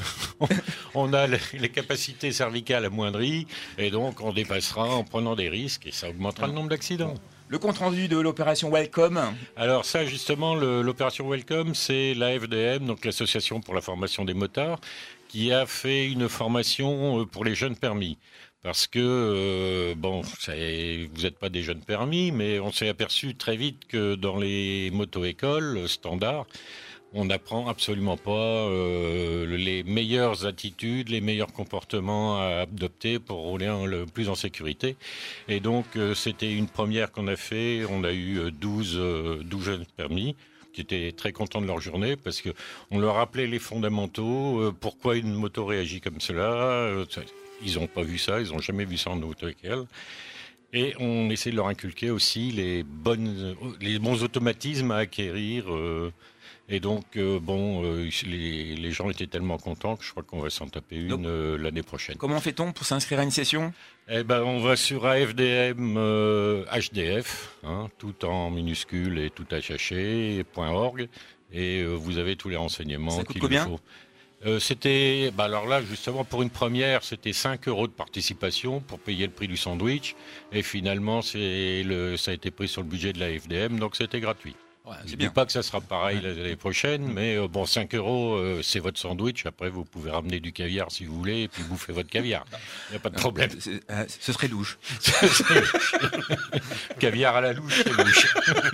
On a les capacités cervicales amoindries et donc on dépassera en prenant des risques et ça augmentera le nombre d'accidents. Le compte-rendu de l'opération Welcome. Alors ça, justement, l'opération Welcome, c'est la FDM, donc l'Association pour la formation des motards, qui a fait une formation pour les jeunes permis. Parce que, vous n'êtes pas des jeunes permis, mais on s'est aperçu très vite que dans les moto-écoles standards, on n'apprend absolument pas les meilleures attitudes, les meilleurs comportements à adopter pour rouler le plus en sécurité. Et donc, c'était une première qu'on a fait. On a eu 12 jeunes permis qui étaient très contents de leur journée parce qu'on leur rappelait les fondamentaux, pourquoi une moto réagit comme cela. Ils n'ont pas vu ça, ils n'ont jamais vu ça en auto-école. Et on essaie de leur inculquer aussi les bons automatismes à acquérir. Et donc, les gens étaient tellement contents que je crois qu'on va s'en taper une l'année prochaine. Comment fait-on pour s'inscrire à une session ? On va sur AFDM HDF, tout en minuscule et tout attaché, .org, et vous avez tous les renseignements qu'il vous faut. Alors là, justement, pour une première, c'était 5 € de participation pour payer le prix du sandwich. Et finalement, ça a été pris sur le budget de la FDM, donc c'était gratuit. Ouais, je ne dis pas que ça sera pareil l'année prochaine, mais 5 €, c'est votre sandwich. Après, vous pouvez ramener du caviar si vous voulez, et puis bouffer votre caviar. Il n'y a pas de problème. Ce serait louche. Caviar à la louche, c'est louche.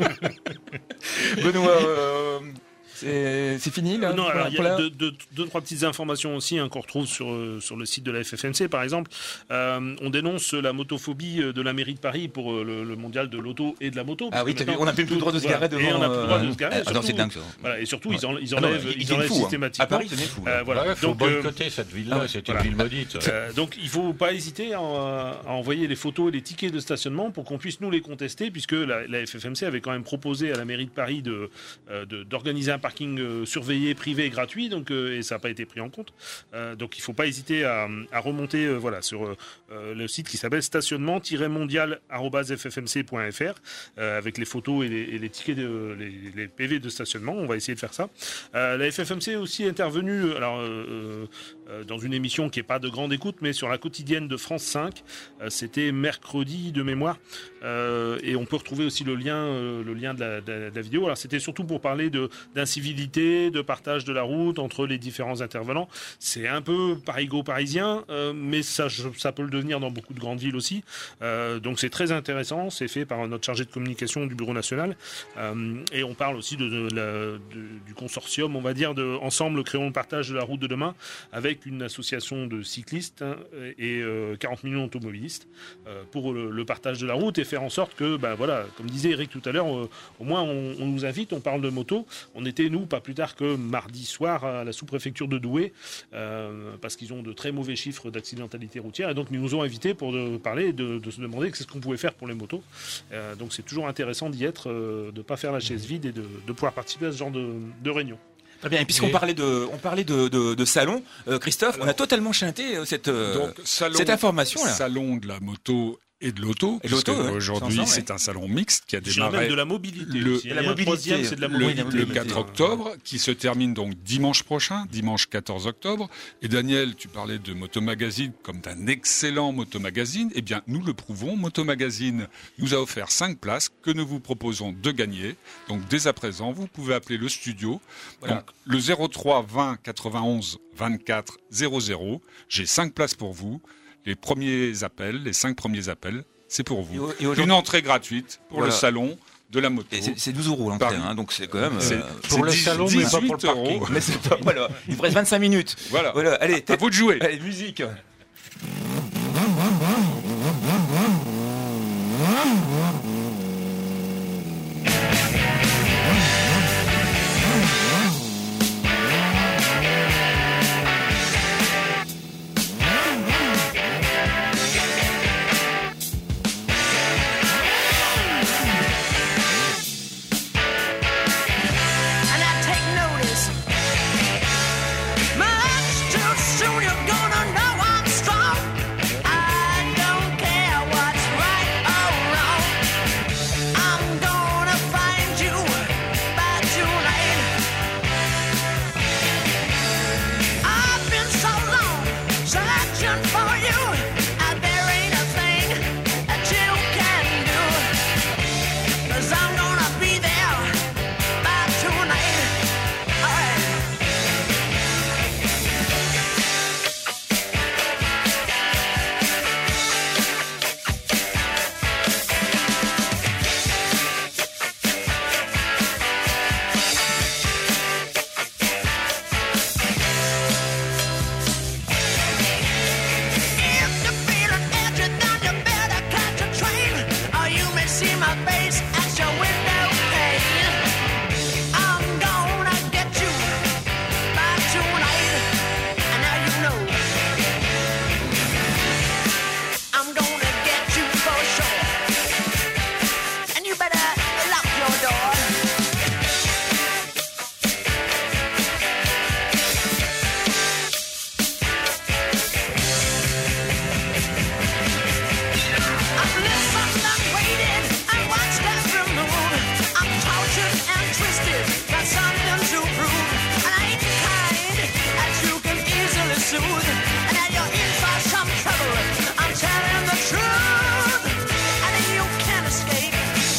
Benoît, c'est fini là. Non, alors il y a deux, trois petites informations aussi qu'on retrouve sur le site de la FFMC par exemple. On dénonce la motophobie de la mairie de Paris pour le mondial de l'auto et de la moto. Ah oui, on n'a plus le droit de se garer devant. Et on n'a plus le droit de se garer. Non, c'est dingue ça. Voilà, et surtout ils enlèvent systématiquement. À Paris, c'est fou. Il faut boycotter cette ville-là, c'est une ville maudite. Donc il ne faut pas hésiter à envoyer les photos et les tickets de stationnement pour qu'on puisse nous les contester, puisque la FFMC avait quand même proposé à la mairie de Paris d'organiser un parking surveillé, privé et gratuit, et ça n'a pas été pris en compte. Donc il ne faut pas hésiter à remonter sur le site qui s'appelle stationnement-mondial@ffmc.fr avec les photos et les tickets, les PV de stationnement. On va essayer de faire ça. La FFMC est aussi intervenue dans une émission qui n'est pas de grande écoute, mais sur la quotidienne de France 5. C'était mercredi de mémoire. Et on peut retrouver aussi le lien de la vidéo. Alors c'était surtout pour parler d'incivilité, de partage de la route entre les différents intervenants. C'est un peu parigo-parisien, mais ça peut le devenir dans beaucoup de grandes villes aussi. Donc c'est très intéressant. C'est fait par notre chargé de communication du Bureau national. Et on parle aussi du consortium, on va dire, de Ensemble créons le partage de la route de demain, avec une association de cyclistes et 40 millions d'automobilistes pour le partage de la route et faire en sorte que, comme disait Eric tout à l'heure, au moins on nous invite, on parle de moto. On était, nous, pas plus tard que mardi soir à la sous-préfecture de Douai, parce qu'ils ont de très mauvais chiffres d'accidentalité routière, et donc ils nous ont invités pour parler de se demander qu'est-ce qu'on pouvait faire pour les motos. Donc c'est toujours intéressant d'y être, de ne pas faire la chaise vide et de pouvoir participer à ce genre de réunion. Très bien, et puisqu'on parlait de salon, Christophe, on a totalement chanté cette information-là. Salon de la moto Et de l'auto, Et de l'auto, ouais. aujourd'hui C'est ensemble, c'est un salon mixte qui a Je dirais démarré même de la mobilité. le- aussi. la Et un mobilité. troisième, c'est de la mobilité. le 4 octobre, qui se termine donc dimanche prochain, dimanche 14 octobre. Et Daniel, tu parlais de Motomagazine comme d'un excellent motomagazine. Eh bien, nous le prouvons. Motomagazine nous a offert 5 places que nous vous proposons de gagner. Donc, dès à présent, vous pouvez appeler le studio. Voilà. Donc, le 03 20 91 24 00. J'ai 5 places pour vous. Les 5 premiers appels, c'est pour vous. Et aujourd'hui- Une entrée gratuite pour Voilà. le salon de la moto. Et c'est 12 € l'entrée, Paris. donc c'est quand même... Pour le salon, mais pas pour le 18 parking. €. Mais c'est pas... Voilà, il vous reste 25 minutes. Voilà. Allez, À vous de jouer. Allez, musique. And I take notice. Much too soon you're gonna know I'm strong. I don't care what's right or wrong. I'm gonna find you by tonight. I've been so long searching for you. There ain't a thing that you can do. 'Cause I'm gonna be there by tonight. All right. If you're feeling edgy, then you better catch a train, or you may see my face at your window pane. I'm gonna get you by tonight, and now you know. I'm gonna get you for sure, and you better lock your door. I've listened and waited and watched every move. I'm tortured and twisted, got something to prove. And I ain't the kind that you can easily soothe. And now you're in for some trouble. I'm telling the truth, and you can't escape.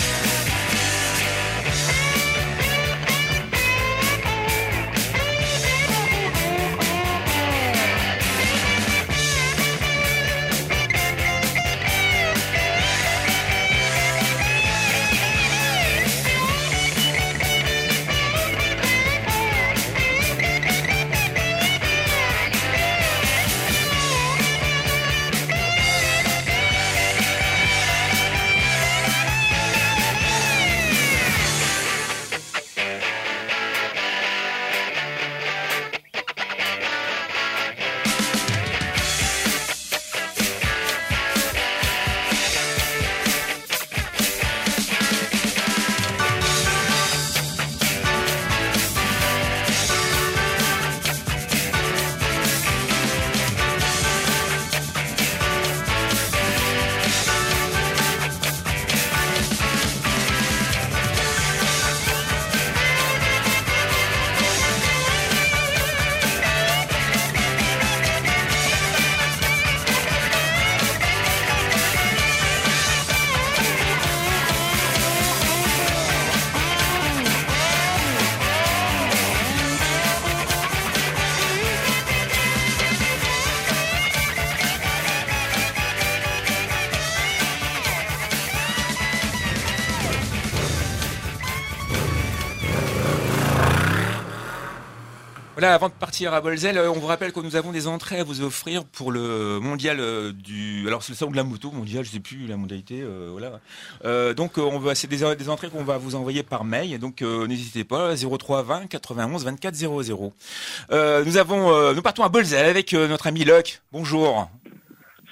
Voilà, avant de partir à Bolzel, on vous rappelle que nous avons des entrées à vous offrir pour le mondial alors c'est le salon de la moto mondial, je sais plus la modalité, voilà. Donc c'est des entrées qu'on va vous envoyer par mail, donc n'hésitez pas, 03 20 91 24 00. Nous partons à Bolzel avec notre ami Luc. Bonjour.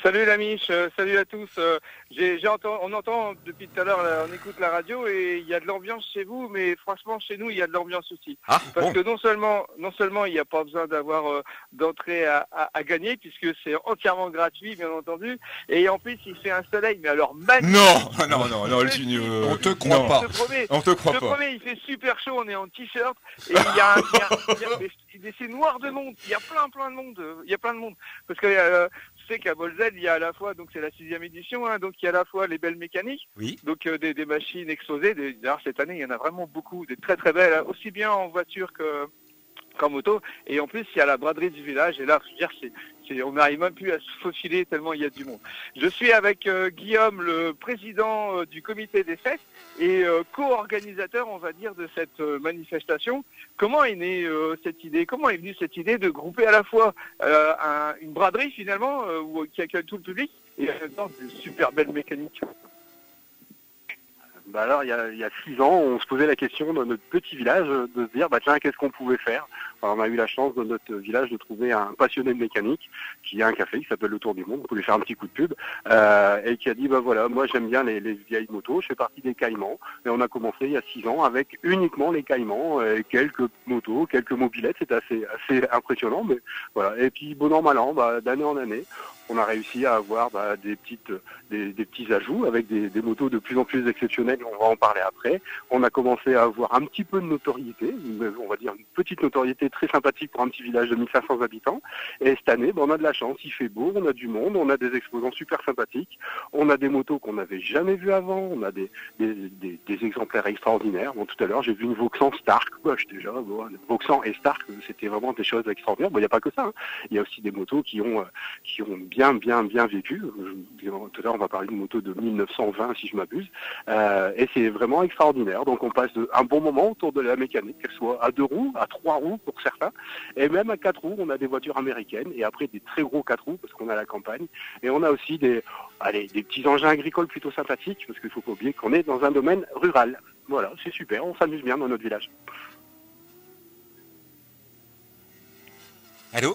Salut la Miche, salut à tous. On entend depuis tout à l'heure, on écoute la radio et il y a de l'ambiance chez vous, mais franchement chez nous il y a de l'ambiance aussi. Parce que non seulement il n'y a pas besoin d'avoir d'entrée à gagner puisque c'est entièrement gratuit bien entendu, et en plus il fait un soleil mais alors magnifique. Non, on te croit pas. On te croit pas. Il fait super chaud, on est en t-shirt et c'est noir de monde. Il y a plein de monde. Il y a plein de monde parce que tu sais qu'à Bolzell, il y a à la fois, donc c'est la 6e édition, hein, donc il y a à la fois les belles mécaniques, donc des machines exposées. D'ailleurs cette année, il y en a vraiment beaucoup, des très très belles, aussi bien en voiture qu'en moto. Et en plus, il y a la braderie du village. Et là, je veux dire, on n'arrive même plus à se faufiler tellement il y a du monde. Je suis avec Guillaume, le président du comité des fêtes et co-organisateur, on va dire, de cette manifestation. Comment est née cette idée? Comment est venue cette idée de grouper à la fois une braderie finalement qui accueille tout le public et en même temps de super belles mécaniques? Bah alors, il y a 6 ans, on se posait la question dans notre petit village de se dire, tiens, qu'est-ce qu'on pouvait faire? Alors, on a eu la chance dans notre village de trouver un passionné de mécanique qui a un café qui s'appelle Le Tour du Monde, on pouvait faire un petit coup de pub, et qui a dit, voilà, moi j'aime bien les vieilles motos, je fais partie des Caïmans, et on a commencé il y a 6 ans avec uniquement les Caïmans, et quelques motos, quelques mobilettes, c'était assez impressionnant, mais voilà. Et puis, bon an, mal an, d'année en année, on a réussi à avoir des petits ajouts avec des motos de plus en plus exceptionnelles, on va en parler après. On a commencé à avoir un petit peu de notoriété, on va dire une petite notoriété très sympathique pour un petit village de 1500 habitants. Et cette année, on a de la chance, il fait beau, on a du monde, on a des exposants super sympathiques, on a des motos qu'on n'avait jamais vues avant, on a des exemplaires extraordinaires. Bon, tout à l'heure, j'ai vu une Vauxhall Stark, Vauxhall et Stark, c'était vraiment des choses extraordinaires. Bon, il n'y a pas que ça, hein. Il y a aussi des motos qui ont bien vécu. Tout à l'heure, on va parler d'une moto de 1920, si je m'abuse. Et c'est vraiment extraordinaire. Donc, on passe un bon moment autour de la mécanique, qu'elle soit à 2 roues, à 3 roues pour certains, et même à 4 roues. On a des voitures américaines, et après des très gros 4 roues, parce qu'on a la campagne. Et on a aussi des petits engins agricoles plutôt sympathiques, parce qu'il ne faut pas oublier qu'on est dans un domaine rural. Voilà, c'est super, on s'amuse bien dans notre village. Allô?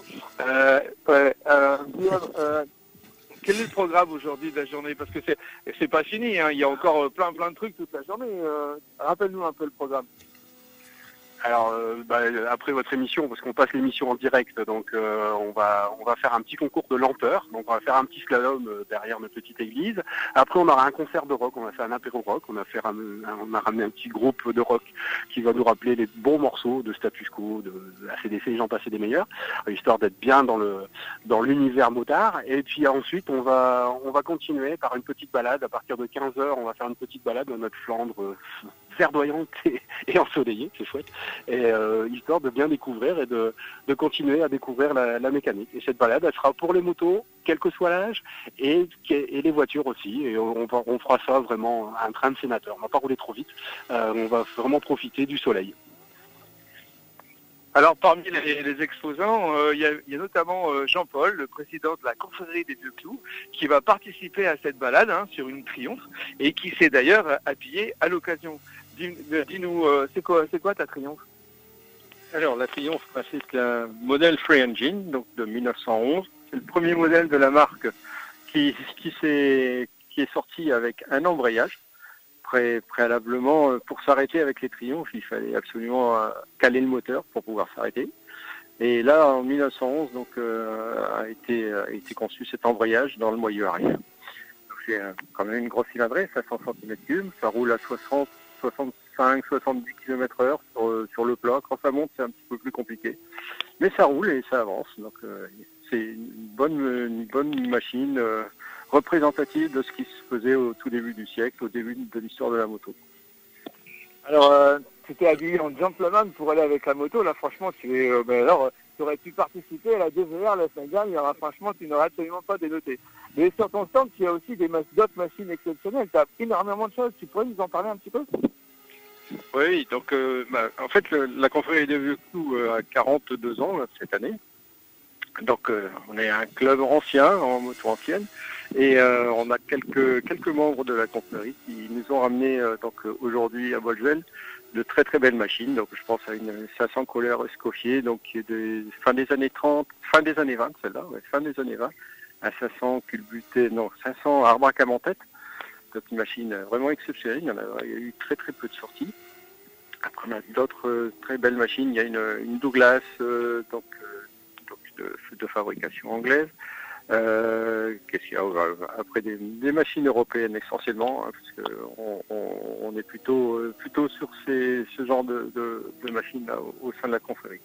Guillaume, quel est le programme aujourd'hui de la journée? Parce que c'est pas fini, hein. Il y a encore plein de trucs toute la journée. Rappelle-nous un peu le programme. Alors, après votre émission, parce qu'on passe l'émission en direct, donc on va faire un petit concours de lenteur. Donc on va faire un petit slalom derrière notre petite église. Après, on aura un concert de rock. On va faire un apéro rock. On a ramené un petit groupe de rock qui va nous rappeler les bons morceaux de Status Quo, de ACDC, j'en passe des meilleurs, histoire d'être bien dans l'univers motard. Et puis ensuite, on va continuer par une petite balade. À partir de 15h, on va faire une petite balade dans notre Flandre verdoyante et ensoleillée, c'est chouette. Et histoire de bien découvrir et de continuer à découvrir la mécanique. Et cette balade, elle sera pour les motos, quel que soit l'âge, et les voitures aussi. Et on fera ça vraiment un train de sénateur. On va pas rouler trop vite. On va vraiment profiter du soleil. Alors parmi les exposants, il y a notamment Jean-Paul, le président de la confrérie des Vieux Clous, qui va participer à cette balade sur une Triomphe et qui s'est d'ailleurs habillé à l'occasion. Dis-nous, c'est quoi ta Triomphe? Alors la Triomphe, c'est un modèle Free Engine, donc de 1911. C'est le premier modèle de la marque qui est sorti avec un embrayage. Préalablement, pour s'arrêter avec les Triumphes, il fallait absolument caler le moteur pour pouvoir s'arrêter. Et là, en 1911, donc, a été conçu cet embrayage dans le moyeu arrière. C'est quand même une grosse cylindrée, 500 cm3, ça roule à 60, 65, 70 km/h sur le plat. Quand ça monte, c'est un petit peu plus compliqué. Mais ça roule et ça avance. Donc c'est une bonne machine représentative de ce qui se faisait au tout début du siècle, au début de l'histoire de la moto. Alors, tu t'es habillé en gentleman pour aller avec la moto. Là, franchement, tu aurais pu participer à la DVR la semaine dernière. Franchement, tu n'aurais absolument pas dénoté. Mais sur ton stand, il y a aussi d'autres machines exceptionnelles. Tu as énormément de choses. Tu pourrais nous en parler un petit peu? Oui, donc en fait, la confrérie des Vieux Clous a 42 ans cette année. Donc on est un club ancien, en moto ancienne, et on a quelques membres de la confrérie qui nous ont ramené aujourd'hui à Bolzell de très très belles machines. Donc je pense à une 500 Kohler Escoffier, donc qui est fin des années 30, fin des années 20 celle-là, fin des années 20, un 500 500 Arbrac en tête. Donc une machine vraiment exceptionnelle. Il y a eu très très peu de sorties. Après, on a d'autres très belles machines. Il y a une Douglas, de fabrication anglaise. Qu'est-ce qu'il y a après des machines européennes essentiellement, hein, parce que on est plutôt sur ce genre de machines là, au sein de la confrérie.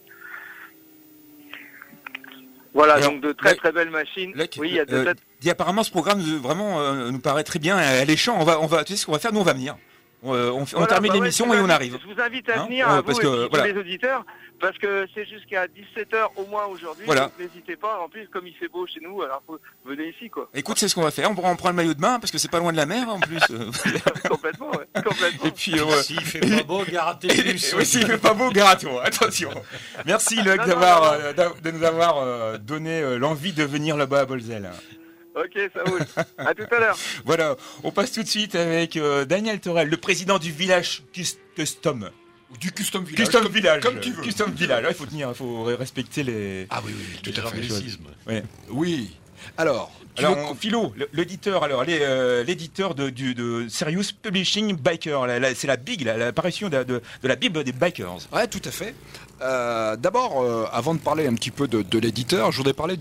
Voilà, Alors, donc de très très belles machines. Oui, il y a apparemment ce programme nous paraît très bien, alléchant. Tu sais ce qu'on va faire, nous on va venir. On termine l'émission et on arrive. Je vous invite à venir, parce vous que, et tous les auditeurs, parce que c'est jusqu'à 17h au moins aujourd'hui. Voilà. Donc n'hésitez pas. En plus, comme il fait beau chez nous, alors venez ici, quoi. Écoute, c'est ce qu'on va faire. On prend le maillot de bain parce que c'est pas loin de la mer en plus. Complètement, ouais. Complètement. Et puis, s'il fait pas beau, gare à tes puces. Oui, s'il fait pas beau, gare à toi. Attention. Merci Luc de nous avoir donné l'envie de venir là-bas à Bolzel. Ok, ça roule. À tout à l'heure. Voilà, on passe tout de suite avec Daniel Torel, le président du village Custom. Du Custom Village. Custom Village. Comme tu veux. Custom Village. Il faut respecter les. Ah oui, tout à fait. Ouais. Oui. Alors, Philo, l'éditeur, l'éditeur de Serious Publishing Biker, c'est la Big, l'apparition de la Bible des bikers. Ouais, tout à fait. D'abord, avant de parler un petit peu de l'éditeur, je voudrais parler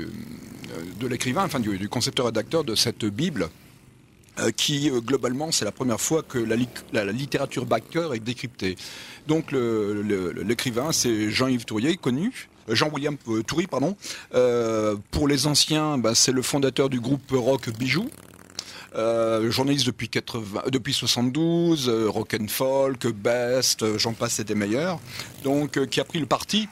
de l'écrivain, enfin du concepteur-rédacteur de cette Bible, qui globalement c'est la première fois que la littérature biker est décryptée. Donc l'écrivain c'est Jean-Yves Tourier, connu. Jean-William Toury, pardon. Pour les anciens, c'est le fondateur du groupe rock Bijou. Journaliste depuis 72, rock and folk, best, j'en passe et des meilleurs. Donc qui a pris le parti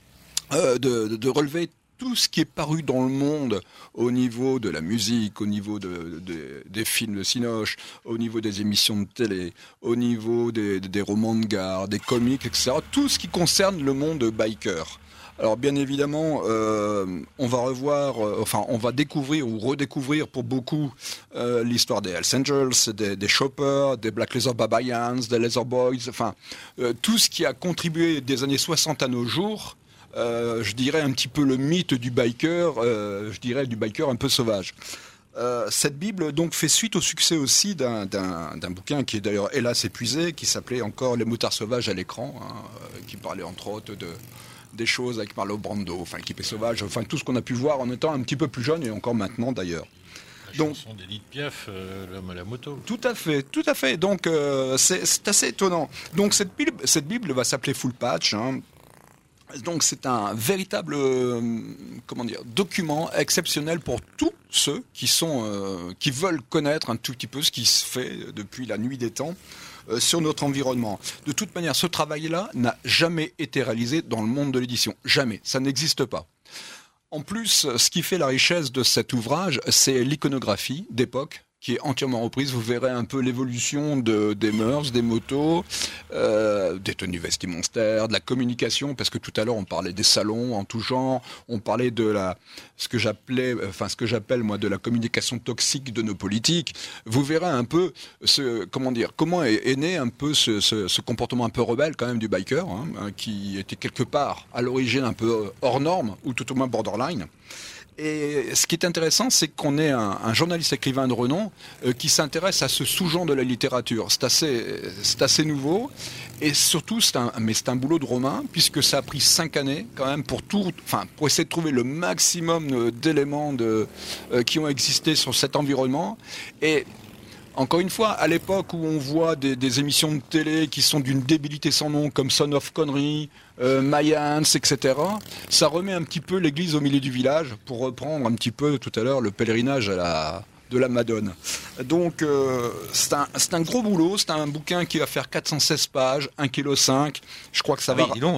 de relever tout ce qui est paru dans le monde au niveau de la musique, au niveau des films de Cinoche, au niveau des émissions de télé, au niveau des romans de gare, des comics, etc. Tout ce qui concerne le monde biker. Alors bien évidemment, on va découvrir ou redécouvrir pour beaucoup l'histoire des Hells Angels, des Choppers, des Black Leather Babayans, des Leather Boys, tout ce qui a contribué des années 60 à nos jours. Je dirais un petit peu le mythe du biker, du biker un peu sauvage. Cette Bible donc fait suite au succès aussi d'un bouquin qui est d'ailleurs hélas épuisé, qui s'appelait encore Les motards sauvages à l'écran, qui parlait entre autres des choses avec Marlon Brando, l'équipée sauvage, tout ce qu'on a pu voir en étant un petit peu plus jeune et encore maintenant d'ailleurs. La chanson d'Edith Piaf, L'homme à la moto. Tout à fait. Donc c'est assez étonnant. Donc cette Bible va s'appeler Full Patch. Donc c'est un véritable document exceptionnel pour tous ceux qui veulent connaître un tout petit peu ce qui se fait depuis la nuit des temps sur notre environnement. De toute manière, ce travail-là n'a jamais été réalisé dans le monde de l'édition. Jamais. Ça n'existe pas. En plus, ce qui fait la richesse de cet ouvrage, c'est l'iconographie d'époque, qui est entièrement reprise. Vous verrez un peu l'évolution des mœurs, des motos, des tenues vestimentaires, de la communication, parce que tout à l'heure on parlait des salons en tout genre, on parlait de ce que j'appelle moi de la communication toxique de nos politiques. Vous verrez un peu comment est né un peu ce comportement un peu rebelle quand même du biker, qui était quelque part à l'origine un peu hors norme ou tout au moins borderline. Et ce qui est intéressant, c'est qu'on est un journaliste écrivain de renom qui s'intéresse à ce sous-genre de la littérature. C'est assez nouveau et surtout c'est un boulot de romain puisque ça a pris 5 années quand même pour essayer de trouver le maximum d'éléments qui ont existé sur cet environnement. Et encore une fois, à l'époque où on voit des émissions de télé qui sont d'une débilité sans nom, comme Son of Connery, Mayans, etc., ça remet un petit peu l'église au milieu du village, pour reprendre un petit peu tout à l'heure le pèlerinage de la Madone. Donc c'est un gros boulot, c'est un bouquin qui va faire 416 pages, 1,5 kg, je crois que ça va... Oui, dis donc,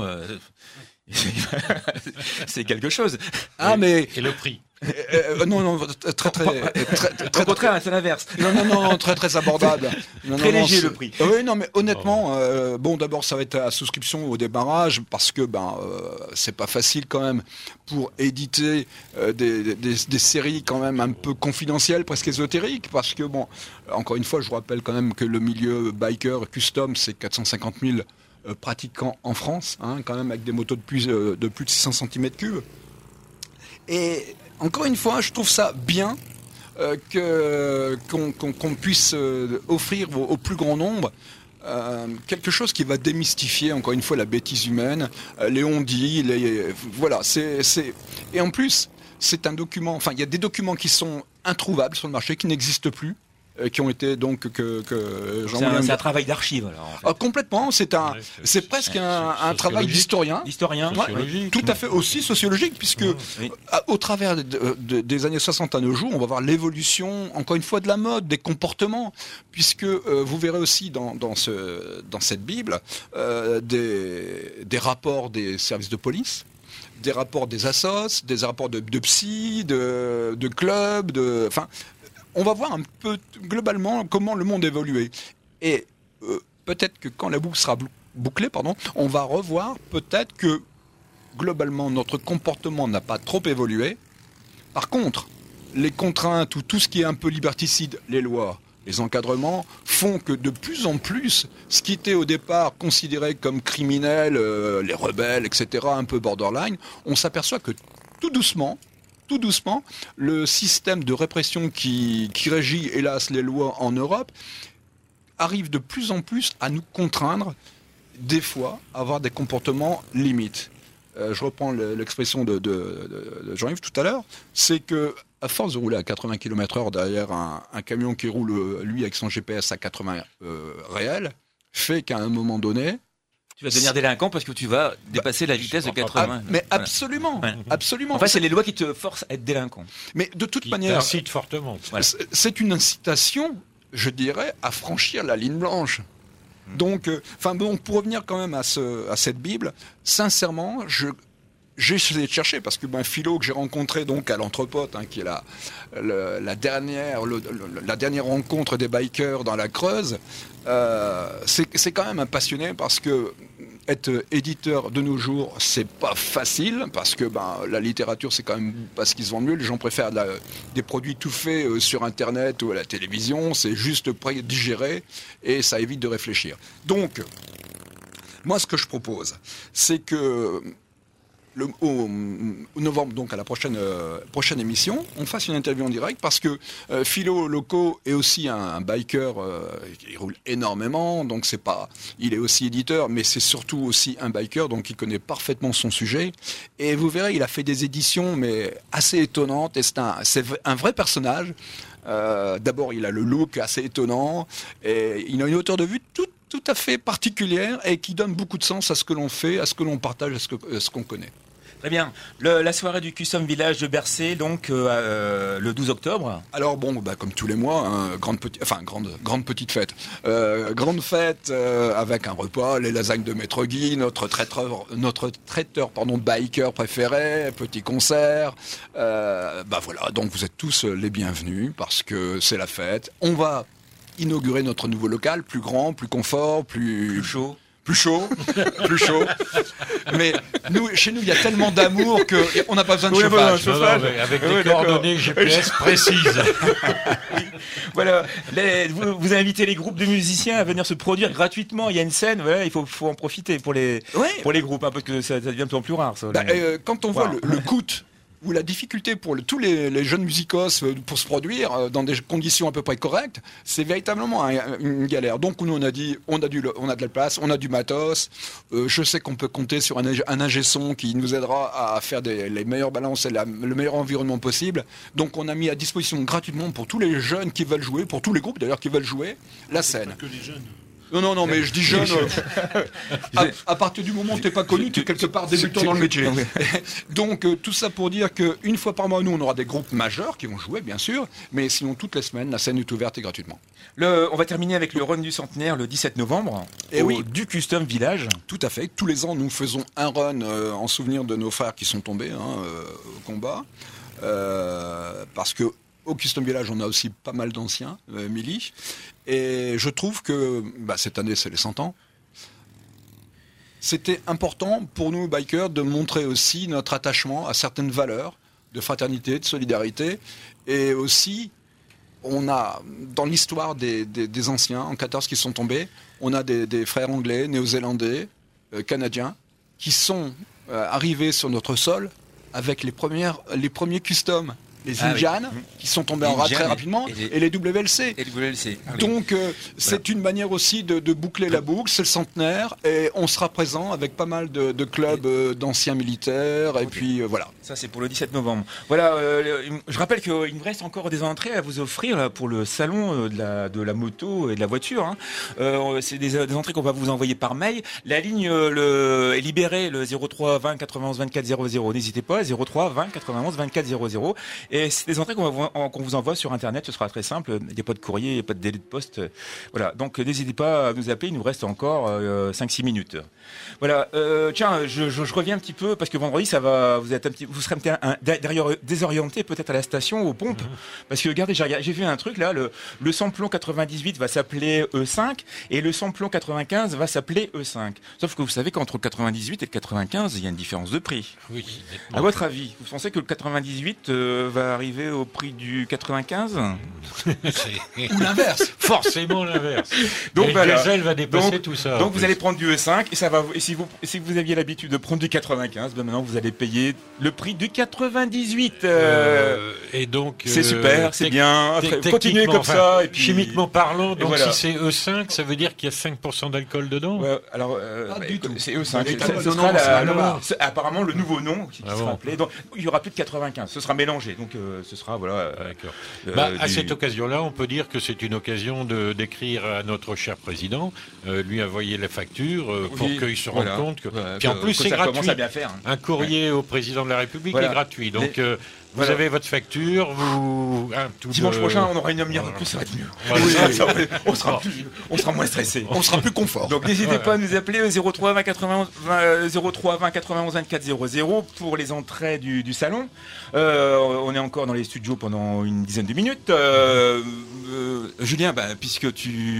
c'est quelque chose. Mais... Et le prix non, très. Au contraire, c'est l'inverse. Non, très abordable. Très léger le prix. Oui, non, mais honnêtement, d'abord, ça va être à souscription au démarrage parce que c'est pas facile quand même pour éditer des séries quand même un peu confidentielles, presque ésotériques, parce que encore une fois, je vous rappelle quand même que le milieu biker custom, c'est 450 000 pratiquants en France, quand même avec des motos de plus de 600 cm3. Et encore une fois, je trouve ça bien qu'on puisse offrir au plus grand nombre quelque chose qui va démystifier encore une fois la bêtise humaine, les on-dit, voilà. Et en plus, c'est un document. Enfin, il y a des documents qui sont introuvables sur le marché, qui n'existent plus. Qui ont été donc c'est un travail d'archive alors. En fait. Complètement, c'est presque un travail d'historien. Tout à fait, aussi sociologique, puisque au travers des années 60 à nos jours, on va voir l'évolution, encore une fois, de la mode, des comportements, puisque vous verrez aussi dans cette Bible des rapports des services de police, des rapports des assos, des rapports de psy, de clubs, enfin. On va voir un peu globalement comment le monde évolue. Et peut-être que quand la boucle sera bouclée, on va revoir peut-être que globalement notre comportement n'a pas trop évolué. Par contre, les contraintes ou tout ce qui est un peu liberticide, les lois, les encadrements, font que de plus en plus, ce qui était au départ considéré comme criminel, les rebelles, etc., un peu borderline, on s'aperçoit que tout doucement, le système de répression qui régit, hélas, les lois en Europe, arrive de plus en plus à nous contraindre, des fois, à avoir des comportements limites. Je reprends l'expression de Jean-Yves tout à l'heure, c'est que à force de rouler à 80 km/h derrière un camion qui roule, lui, avec son GPS à 80 réel, fait qu'à un moment donné, tu vas devenir délinquant parce que tu vas dépasser la vitesse de 80. Mais absolument, absolument. En fait, c'est les lois qui te forcent à être délinquant. Mais de toute manière, incite fortement. Voilà. C'est une incitation, je dirais, à franchir la ligne blanche. Donc, pour revenir quand même à cette Bible, sincèrement, j'ai essayé de chercher parce que Philo que j'ai rencontré donc à l'Entrepote, qui est la dernière rencontre des bikers dans la Creuse, c'est quand même un passionné parce que être éditeur de nos jours, c'est pas facile parce que la littérature, c'est quand même pas ce qui se vend mieux. Les gens préfèrent des produits tout faits sur Internet ou à la télévision. C'est juste digéré et ça évite de réfléchir. Donc, moi, ce que je propose, c'est que au novembre, donc à la prochaine émission, on fasse une interview en direct parce que Philo Loco est aussi un biker, il roule énormément, donc il est aussi éditeur, mais c'est surtout aussi un biker, donc il connaît parfaitement son sujet. Et vous verrez, il a fait des éditions, mais assez étonnantes, et c'est un vrai personnage. D'abord, il a le look assez étonnant, et il a une hauteur de vue tout à fait particulière et qui donne beaucoup de sens à ce que l'on fait, à ce que l'on partage, à ce qu'on connaît. Très bien. La soirée du Custom Village de Bercé, donc le 12 octobre. Alors comme tous les mois, grande petite fête. Grande fête avec un repas, les lasagnes de Maître Guy, notre traiteur biker préféré, petit concert. Voilà, donc vous êtes tous les bienvenus parce que c'est la fête. On va inaugurer notre nouveau local, plus grand, plus confort, plus chaud. Plus chaud. Mais chez nous, il y a tellement d'amour qu'on n'a pas besoin de chauffage. Avec des coordonnées GPS précises. Voilà. Vous invitez les groupes de musiciens à venir se produire gratuitement. Il y a une scène, voilà, il faut en profiter pour les groupes, parce que ça devient de plus en plus rare. Ça, quand on voit le coût ou la difficulté pour tous les jeunes musicos pour se produire dans des conditions à peu près correctes, c'est véritablement une galère. Donc nous on a de la place, on a du matos. Je sais qu'on peut compter sur un ingé son qui nous aidera à faire les meilleures balances et le meilleur environnement possible. Donc on a mis à disposition gratuitement pour tous les jeunes qui veulent jouer, pour tous les groupes d'ailleurs qui veulent jouer, la scène. Pas que les jeunes. Non, mais je dis jeune. À partir du moment où tu n'es pas connu, tu es quelque part débutant dans le métier. Donc, tout ça pour dire qu'une fois par mois, nous, on aura des groupes majeurs qui vont jouer, bien sûr, mais sinon, toutes les semaines, la scène est ouverte et gratuitement. On va terminer avec le run du centenaire le 17 novembre, du Custom Village. Tout à fait. Tous les ans, nous faisons un run en souvenir de nos frères qui sont tombés au combat. Parce que au Custom Village, on a aussi pas mal d'anciens, Milly. Et je trouve que cette année, c'est les 100 ans. C'était important pour nous, bikers, de montrer aussi notre attachement à certaines valeurs de fraternité, de solidarité. Et aussi, on a, dans l'histoire des anciens, en 14 qui sont tombés, on a des frères anglais, néo-zélandais, canadiens, qui sont arrivés sur notre sol avec les premiers customs. Les Ah oui. Injan, qui sont tombés en rade très Injan rapidement, et les WLC. Et WLC. Ah oui. Donc, c'est une manière aussi de boucler la boucle, c'est le centenaire, et on sera présent avec pas mal de clubs d'anciens militaires, et puis voilà. Ça, c'est pour le 17 novembre. Voilà, je rappelle qu'il me reste encore des entrées à vous offrir là, pour le salon de la moto et de la voiture. Hein. C'est des entrées qu'on va vous envoyer par mail. La ligne est libérée, le 03 20 91 24 00. N'hésitez pas, 03 20 91 24 00. Et c'est des entrées qu'on vous envoie sur Internet. Ce sera très simple. Il n'y a pas de courrier, il n'y a pas de délai de poste. Voilà. Donc, n'hésitez pas à nous appeler. Il nous reste encore 5-6 minutes. Voilà. Tiens, je reviens un petit peu parce que vendredi, ça va. Vous serez peut-être désorienté peut-être à la station, aux pompes. Parce que regardez, j'ai vu un truc là. Le samplon 98 va s'appeler E5 et le samplon 95 va s'appeler E5. Sauf que vous savez qu'entre le 98 et le 95, il y a une différence de prix. Oui. À votre avis, vous pensez que le 98 va arriver au prix du 95 Ou l'inverse. Forcément l'inverse. Donc le voilà. diesel va dépasser tout ça. Donc vous allez prendre du E5 et ça va. Et si vous aviez l'habitude de prendre du 95, ben maintenant vous allez payer le prix du 98. Et donc c'est super, c'est bien. Continuez comme ça. Et puis, chimiquement parlant, donc voilà. si c'est E5, ça veut dire qu'il y a 5% d'alcool dedans. Ouais, alors du tout. c'est E5. Ce sera C'est apparemment le nouveau nom qui sera appelé. Donc il y aura plus de 95. Ce sera mélangé. Donc ce sera voilà. D'accord. À cette occasion-là, on peut dire que c'est une occasion d'écrire à notre cher président, lui envoyer la facture pour qu'il se rende compte que. Puis en plus, c'est gratuit. Commence à bien faire. Un courrier au président de la République est gratuit. Donc vous avez votre facture. Dimanche prochain, on aura une demi-heure de plus, ça va être mieux. Voilà. On sera moins stressé. On sera plus confort. Donc n'hésitez pas à nous appeler au 03 20 91 24 00 pour les entrées du salon. On est encore dans les studios pendant une dizaine de minutes. Julien, puisque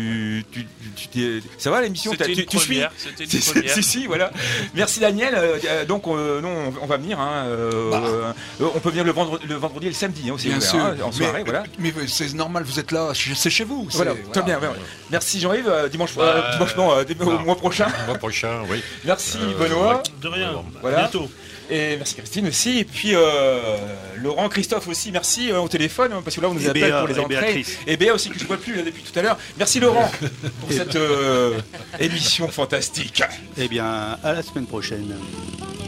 ça va l'émission? C'était une tu suis? première. C'était une première. Si, voilà. Merci Daniel. Donc nous, on va venir. On peut venir le vendredi et le samedi aussi. Bien sûr. En soirée, voilà. Mais c'est normal, vous êtes là, c'est chez vous. Voilà, très bien. Ouais. Merci Jean-Yves. Dimanche au mois prochain. Le mois prochain, oui. Merci Benoît. De rien. Voilà. À bientôt. Et merci Christine aussi. Et puis Laurent, Christophe aussi, merci au téléphone, parce que là on nous appelle pour les entrées. Et Béa aussi que je ne vois plus là, depuis tout à l'heure. Merci Laurent pour cette émission fantastique. Eh bien, à la semaine prochaine.